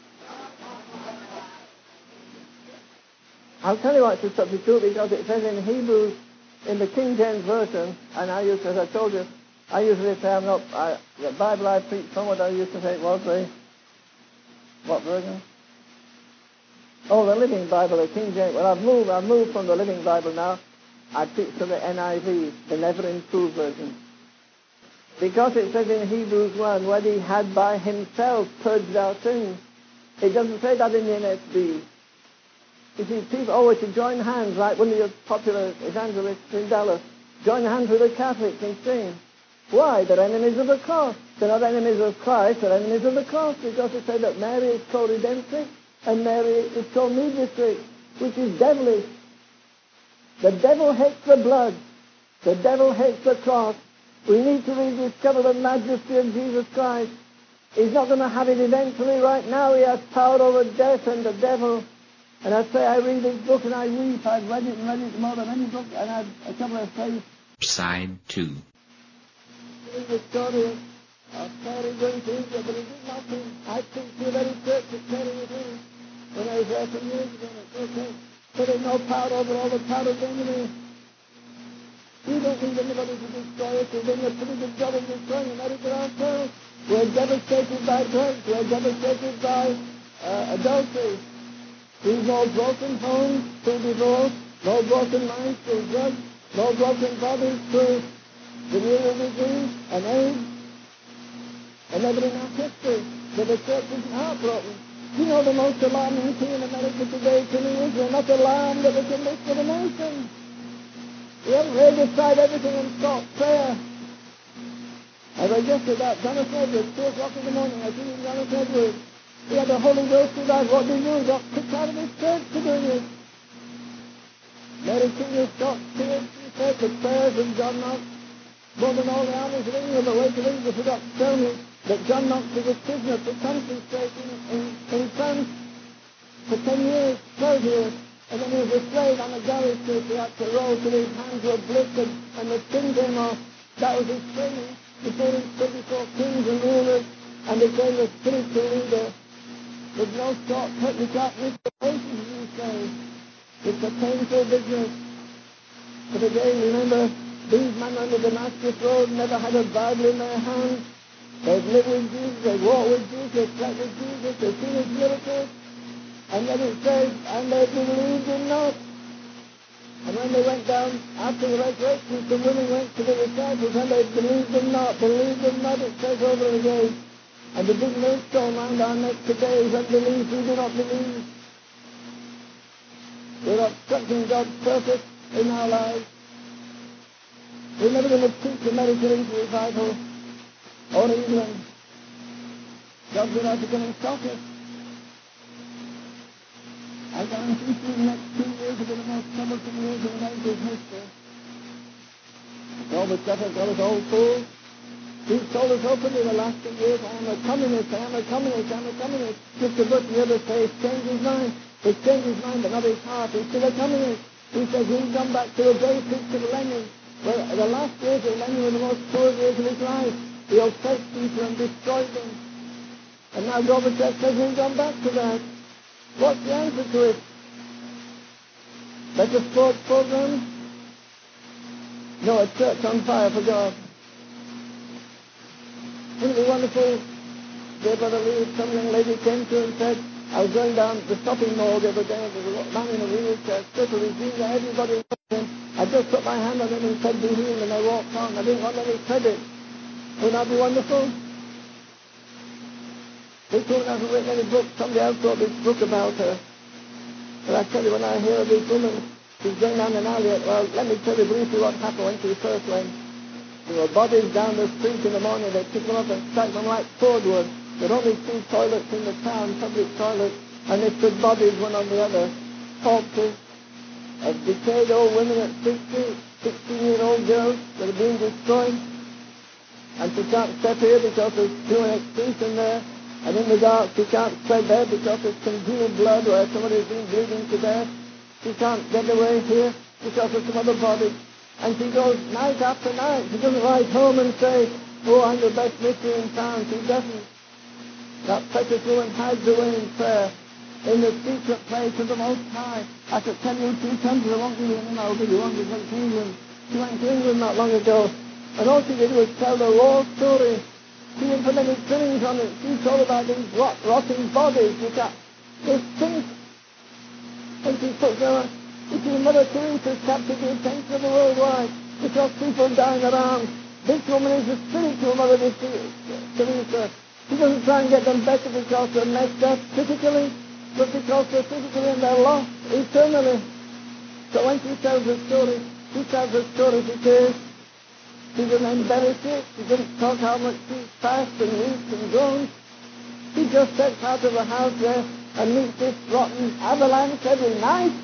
I'll tell you what's a substitute, because it says in Hebrews, in the King James Version, and as I told you, I usually say the Bible I preach from, what I used to say it was what version? Oh, the Living Bible, the King James. Well, I've moved from the Living Bible now. I preach to the NIV, the Never Improved Version. Because it says in Hebrews 1, when he had by himself purged our sins. It doesn't say that in the NSB. You see, people we should join hands, like one of your popular evangelists in Dallas. Join hands with the Catholics and sing. Why? They're enemies of the cross. They're not enemies of Christ, they're enemies of the cross, because it said that Mary is called redemptrix and Mary is called mediatrix, which is devilish. The devil hates the blood. The devil hates the cross. We need to rediscover the majesty of Jesus Christ. He's not going to have it eventually. Right now he has power over death and the devil. And I say, I read this book and I weep. I've read it more than any book, and I've a couple of things. Side 2. The story of Mary going to Egypt, but he did nothing. I preached to a very church that Mary was in when I was there some years ago. Okay. But there's no power over all the power of the enemy. We don't need anybody to destroy us. We're doing a pretty good job of destroying America ourselves. We're devastated by drugs. We're devastated by adultery. There's no broken homes through divorce, no broken minds through drugs, no broken bodies through venereal disease and AIDS, and never in our history that the church is heartbroken. You know, the most alarming thing in America today to me is we're not alarmed that we can live for the nation. We haven't laid aside everything and sought prayer. As I just said that, Jonathan Edwards, 2 o'clock in the morning, I see Jonathan Edwards. He had the Holy Ghost in that. What did he do? He got kicked out of his church for doing it. Mary King stopped tears, she said, the prayers of John Knox, more than all the armies of England, but wait till England forgot to tell me that John Knox was a prisoner for country straight in France for 10 years, 12 years, and then he was a slave on a galley ship. He had to roll till his hands were blistered and the skin came off. That was his training before he stood before kings and rulers and became a spiritual leader. There's no shortcut. You can't miss the places you say. It's a painful business. But again, remember, these men on the Damascus Road never had a Bible in their hands. They've lived with Jesus, they've walked with Jesus, they've slept with Jesus, they've seen his miracles. And then it says, and they believed him not. And when they went down after the resurrection, some women went to the disciples and they believed him not, it says over again. And the big millstone around our neck today is unbelief. We do not believe. We're obstructing God's purpose in our lives. We're never going to preach America into revival or England. God's going to have to come and stop it. I guarantee you the next 2 years will be the most troublesome years in America's history. Gorbachev has got us all fooled. He's told us openly in the last 2 years, I am a communist. Mr. Bush the other day changed his mind. He's changed his mind, but not his heart. He's still a communist. He says he's gone back to the basics of Lenin. Well, the last years of Lenin were the most poor years of his life. He oppressed people and destroyed them. And now Gorbachev says he's gone back to that. What's the answer to it? Better sports programs? No, a church on fire for God. Wouldn't it be wonderful? Dear Brother Lee, some young lady came to and said, I was going down the shopping mall the other day, there was a man in a wheelchair, crippled, he's been there, everybody was him. I just put my hand on him and said, be healed, and I walked on. I didn't want any credit. Wouldn't that be wonderful? This woman hasn't written any books. Somebody else wrote this book about her. But I tell you, when I hear of this woman, she's going down an alley, well, let me tell you briefly what happened when she first went. There were bodies down the street in the morning. They picked them up and stacked them like cordwood. There were only 2 toilets in the town, public toilets, and they stood bodies one on the other. Corpses of decayed old women at 16-year-old girls that are being destroyed. And she can't step here because there's too much excretion there. And in the dark, she can't tread there because there's congealed blood where somebody's been bleeding to death. She can't get away here because of some other body. And she goes night after night. She doesn't write home and say, oh, I'm the best mystery in town. She doesn't. That precious woman hides away in prayer in the secret place of the Most High. I could tell you 2 times, I won't give you any, I'll give you one. She went to England. She went to England not long ago. And all she did was tell the war story. She didn't put any trimmings on it. She told about these rotting bodies which are distinct. And she put them, you see, Mother Teresa's captured the attention of the world wide because people dying around. This woman is the spiritual Mother Teresa. She doesn't try and get them better because they're messed up physically, but because they're physically and they're lost eternally. So when she tells the story, she says, she doesn't embellish it. She doesn't talk how much she's fast and weak and grown. She just steps out of the house there and meets this rotten avalanche every night.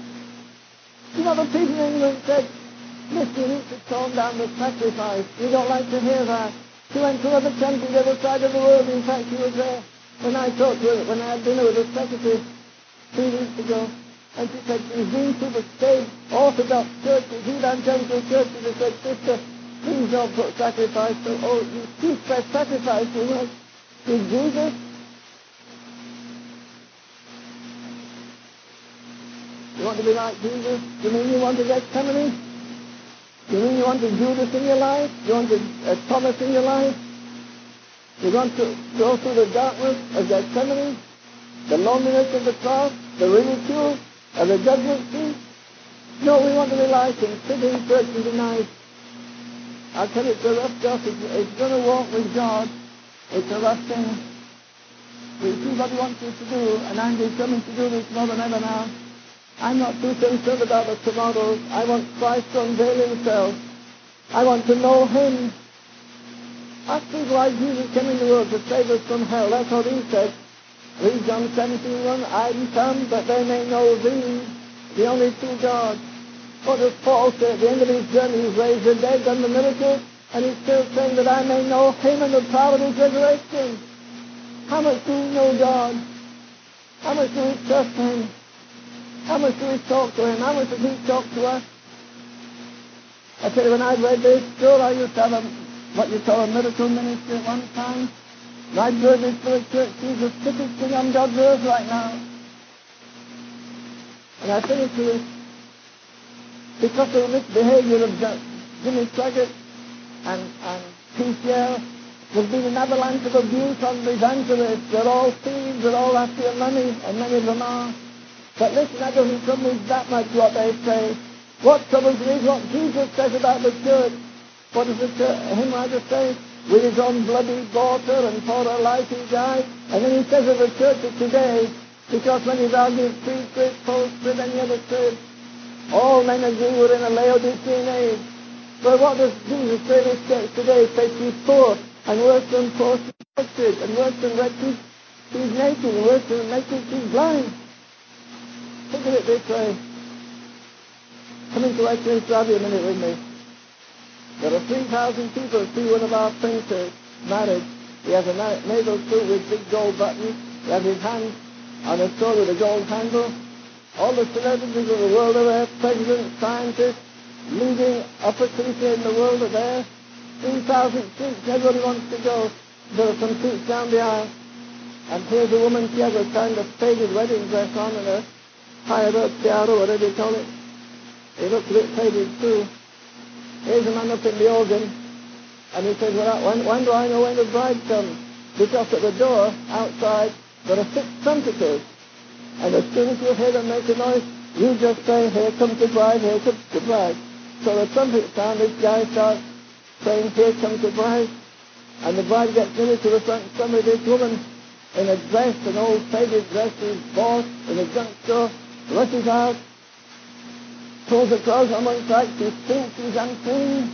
You know, the people in England said, Mister, you need to tone down the sacrifice. We don't like to hear that. She went to another country, the other side of the world. In fact, she was there when I talked to her, when I had dinner with the secretary 3 weeks ago. And she said she's been to the state Orthodox churches, evangelical churches, and said, Sister, please don't put sacrifice. So, you teach that sacrifice too much. Is Jesus? You want to be like Jesus? You mean you want to get Gethsemane? You mean you want a Judas in your life? You want a Thomas in your life? You want to go through the darkness of Gethsemane? The loneliness of the cross? the ridicule, of the judgment seat? No, we want to be like him, sit in church and deny. I'll tell you, it's a rough job. It's going to walk with God. It's a rough thing. We see what he wants us to do, and I'm determined to do this more than ever now. I'm not too concerned about the tomorrows. I want Christ to unveil himself. I want to know him. Ask people why Jesus came in the world to save us from hell. That's what he said. Read John 17:1. I'm come that they may know thee, the only true God. What does Paul say at the end of his journey? He's raised the dead, done the miracles, and he's still saying that I may know him and the power of his resurrection. How much do we know God? How much do we trust him? How much do we talk to him? How much does he talk to us? I tell you, when I read this, sure, I used to have what you call a miracle ministry at one time. And I'd heard this for a church. He's the sickest thing on God's earth right now. And I finished with this. Because of the misbehavior of Jimmy Swaggart and PCL, there's been an avalanche of abuse on the evangelists. They're all thieves, they're all after your money, and many of them are. But listen, that doesn't trouble me that much what they say. What troubles me is what Jesus says about the church. What does the hymn writer say? With his own blood he bought her, and for her life he died. And then he says of the church of today, because when he's argued creed, great false with any other church, all men agree we're in a Laodicean age. But what does Jesus say this church today? He says she's poor, and worse than poor she's wretched, and worse than wretched she's naked, and worse than naked she's blind. Think of it this way. Come into Westminster Abbey a minute with me. There are 3,000 people see one of our princes married. He has a naval suit with big gold buttons. He has his hand on a sword with a gold handle. All the celebrities of the world are there, presidents, scientists, leading upper cliche in the world are there. 3,000 seats, everybody wants to go. There are some seats down the aisle. And here's a woman, she has a kind of faded wedding dress on and a higher tiara, whatever you call it. It looks a bit faded too. Here's a man up in the organ, and he says, well, when do I know when the bride comes? Because at the door, outside, there are 6 trumpeters. And as soon as you hear them make a noise, you just say, here comes the bride, here comes the bride. So the trumpet sound, this guy starts saying, here comes the bride. And the bride gets nearly to the front. Suddenly this woman in a dress, an old faded dress she's bought in a junk store, rushes out, pulls the clothes on one side, she thinks she's unseen.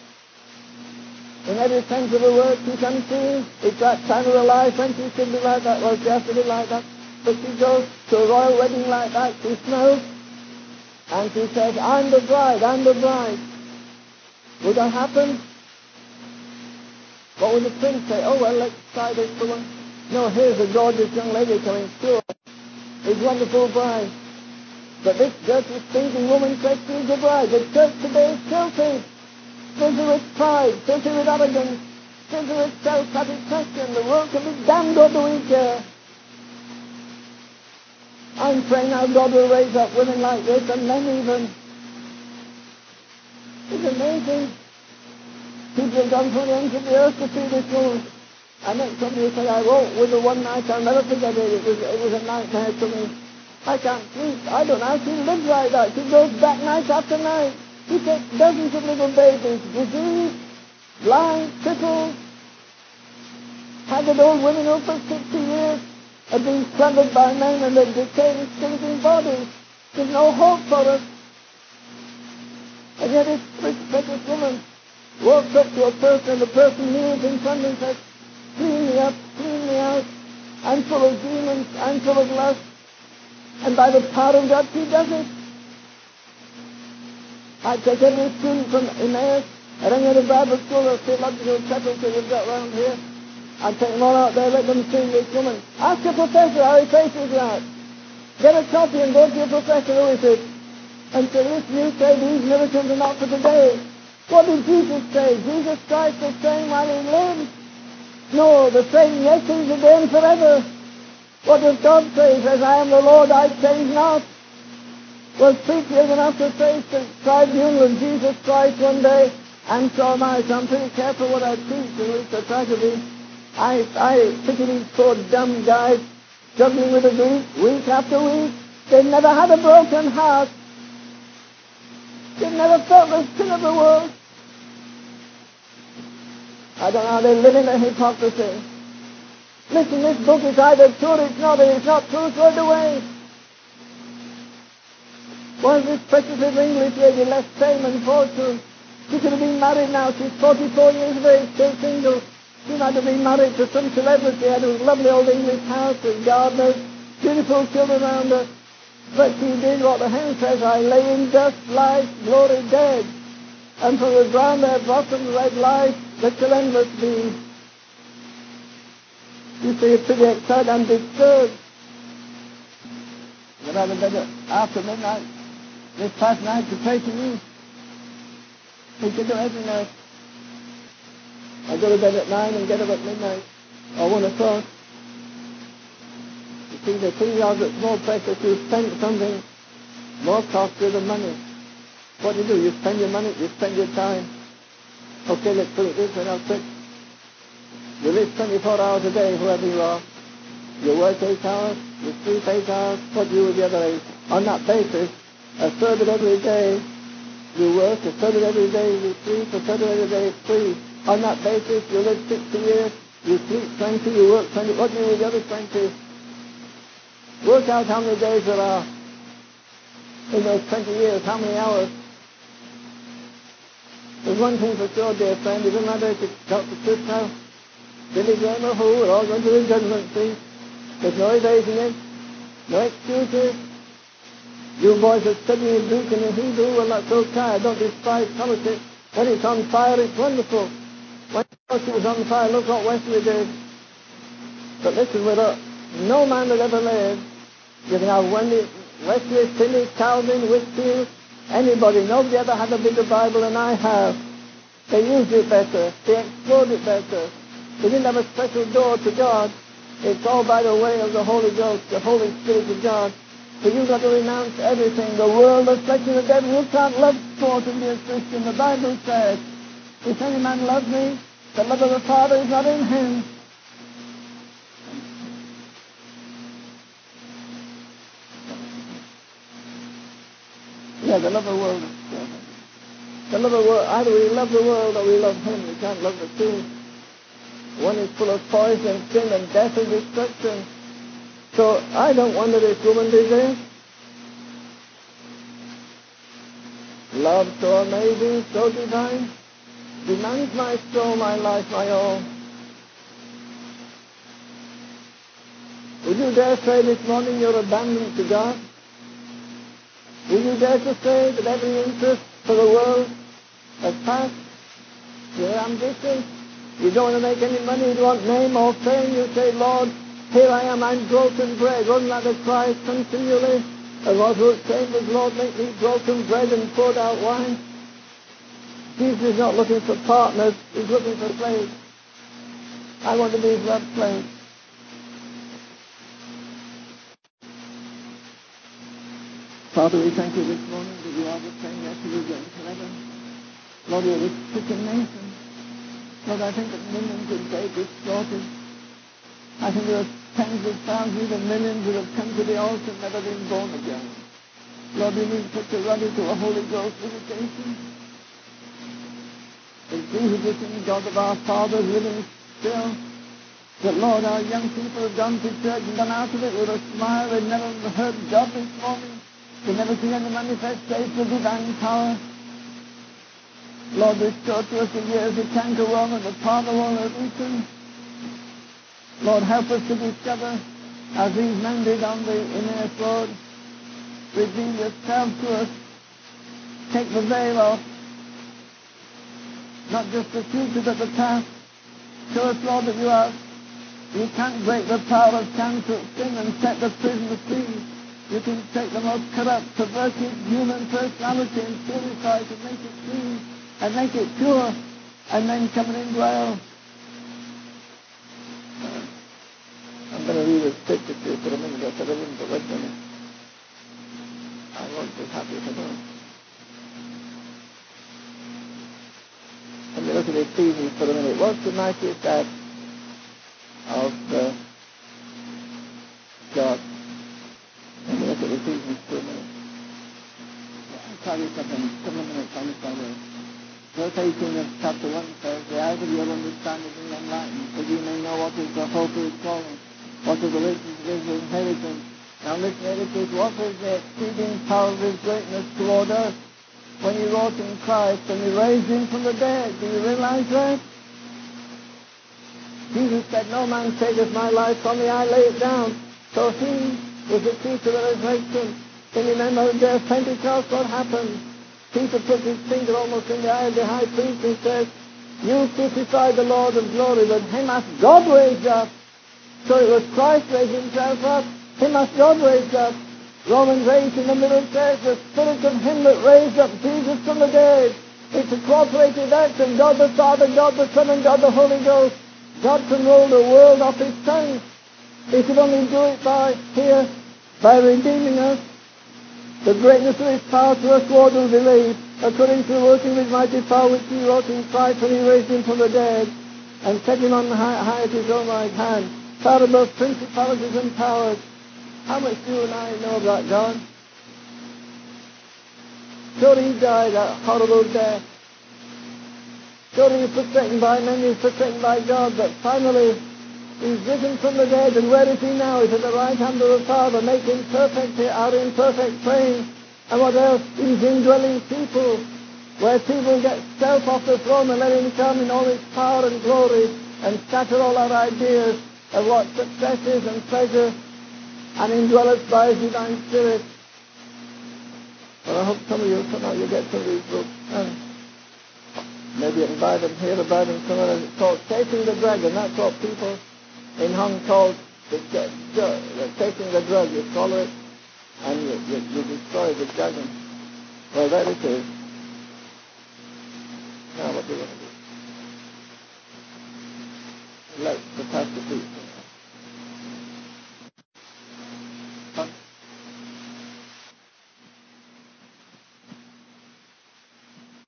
In every sense of the word, she's unseen. It's that time of her life when she should be like that. Well, she has to be like that. But she goes to a royal wedding like that, she smells, and she says, I'm the bride, I'm the bride. Would that happen? What would the prince say? Oh, well, let's try this for one. No, here's a gorgeous young lady coming through. His wonderful bride. But this dirty, thieving woman says she's the bride. The church today is filthy. Filthy with pride, filthy with arrogance, filthy with self-satisfaction. The world can be damned or do we care? I'm praying now God will raise up women like this, and men even. It's amazing. People have gone from the ends of the earth to see this woman. I met somebody who said, I wrote with her one night, I'll never forget it. It was a nightmare to me. I can't sleep. I don't know how she lives like that. She goes back night after night. She takes dozens of little babies, diseased, blind, crippled, haggard old women who for 60 years have been plundered by men and their decaying, stinking bodies. There's no hope for us. And yet this precious woman walks up to a person, and the person kneels in front and says, clean me up, clean me out. I'm full of demons, I'm full of lust. And by the power of God, she does it. I take every student from Emmaus or any other Bible school or theological faculty we've got around here. I take them all out there, let them see this woman. Ask your professor how he faces that. Get a copy and go to your professor, who is it? And say, listen, you say these miracles are not for today. What did Jesus say? Jesus Christ the same while he lived? No, the same yesterday, today, and forever. What does God say? He says, I am the Lord, I change not. Well, preach you're going to have to face the tribunal of Jesus Christ one day, and so am I. So I'm pretty careful what I teach, at least I try to be. I pity these poor dumb guys struggling with the Greek week after week. They've never had a broken heart. They've never felt the sin of the world. I don't know how they live in their hypocrisy. Listen, this book is either true or it's not. If it's not true, throw it away. Why is this precious little English lady left fame and fortune? She could have been married now. She's 44 years of age, still single. She might have been married to some celebrity, had a lovely old English house with gardeners, beautiful children around her. But she did what the hymn says, I lay in dust, life, glory, dead. And from the ground there blossomed red life that shall endless be. You see, it's pretty excited and disturbed. But I had better after midnight, this past night, to pray to you. We can do every night. I go to bed at 9 and get up at midnight, or 1 o'clock. You see, the thing is it's more precious. You spend something more costly than money. What do? You spend your money, you spend your time. Okay, let's put it this way now, quick. You live 24 hours a day, whoever you are. You work 8 hours, you sleep 8 hours, what do you with the other 8? On that basis, a third of every day you work, a third of every day you sleep, a third of every day is free. On that basis, you live 60 years, you sleep 20, you work 20, what do you with the other 20? Work out how many days there are in those 20 years, how many hours. There's one thing for sure, dear friend, it doesn't matter if it's Dr. Swift now, Billy Graham or who, we're all going to the judgment seat. There's no evading it, no excuses. You boys are studying Greek and Hebrew, well, that's okay. Don't despise politics. When it's on fire, it's wonderful. When it was on fire, look what Wesley did. But listen, no man that ever lived, you can have Wesley, Finney, Calvin, Whitfield, anybody. Nobody ever had a bigger Bible than I have. They used it better. They explored it better. They didn't have a special door to God. It's all by the way of the Holy Ghost, the Holy Spirit of God. But you've got to renounce everything, the world, the flesh, and the devil. You can't love sport and be a Christian. The Bible says, if any man loves me, the love of the Father is not in him. Yeah, the love of the world. The love of the world. Either we love the world or we love him. We can't love the two. One is full of poison, sin, and death and destruction. So I don't wonder this woman did this. Love so amazing, so divine, demands my soul, my life, my all. Would you dare say this morning you're abandoned to God? Will you dare to say that every interest for the world has passed? You're ambitious. You don't want to make any money. You want name or fame. You say, Lord, here I am. I'm broken bread. Wasn't that the cry continually? And what was saying was, Lord, make me broken bread and poured out wine. Jesus is not looking for partners. He's looking for slaves. I want to be his love slave. Father, we thank you this morning that you are the same yesterday, today, and forever. Lord, you're this stricken nation. Lord, I think that millions a day be slaughtered. I think there are tens of thousands of millions that have come to the altar and never been born again. Lord, we need such a ruddy to a Holy Ghost visitation. As Jesus is in God of our fathers living still, that, Lord, our young people have gone to church and gone out of it with a smile. They've never heard God this morning. They've never seen any manifestation of divine power. Lord, restore to us the years of cankerworm and the palmerworm have eaten. Lord, help us to discover, as these men did on the Emmaus Road, reveal yourself to us. Take the veil off. Not just the future, but the past. Show us, Lord, that you can't break the power of cancer, sin, and set the prisoner free. You can take the most corrupt, perverted human personality and purify it and make it clean and make it pure, and then come and indwell. I'm going to read a scripture to you for a minute. I said I wouldn't, but wait a minute. I won't be happy if I don't. Let me look at Ephesians for a minute. What's the mightiest act of God? Let me look at Ephesians 2 minutes. I'll tell you something, a couple of minutes on this one. Verse 18 of chapter 1 says, the eyes of your understanding being enlightened, so you may know what is the hope of his calling, what is the riches of his inheritance. Now listen, it is what is the exceeding power of his greatness toward us when he wrought in Christ and he raised him from the dead. Do you realize that? Jesus said, no man taketh my life from me, I lay it down. So he was the key to the resurrection. Can you remember the day of Pentecost, what happened? Peter put his finger almost in the eye of the high priest and said, you crucified the Lord of glory, but him hath God raised up. So it was Christ raised himself up, him hath God raised up. Romans 8 in the middle says, the spirit of him that raised up Jesus from the dead. It's a cooperative act of God the Father, God the Son, and God the Holy Ghost. God can roll the world off his tongue. He could only do it by redeeming us. The greatness of his power to us who do believe, according to the working of his mighty power which he wrought in Christ when he raised him from the dead, and set him on high at his own right hand, far above principalities and powers. How much do you and I know about God? Surely he died a horrible death. Surely he was forsaken by men, he was forsaken by God, but finally he's risen from the dead, and where is he now? He's at the right hand of the Father, making perfect our imperfect praying. And what else? He's indwelling people, where people get self off the throne and let him come in all his power and glory and scatter all our ideas of what success is and pleasure, and indwell us by his divine Spirit. Well, I hope some of you tonight you get some of these books, and maybe you can buy them here or buy them somewhere. It's called Chasing the Dragon. That's what people in Hong Kong, they're taking the drug, you swallow it, and you destroy the dragon. Well, there it is. Now what do you want to do? Let the pastor preach.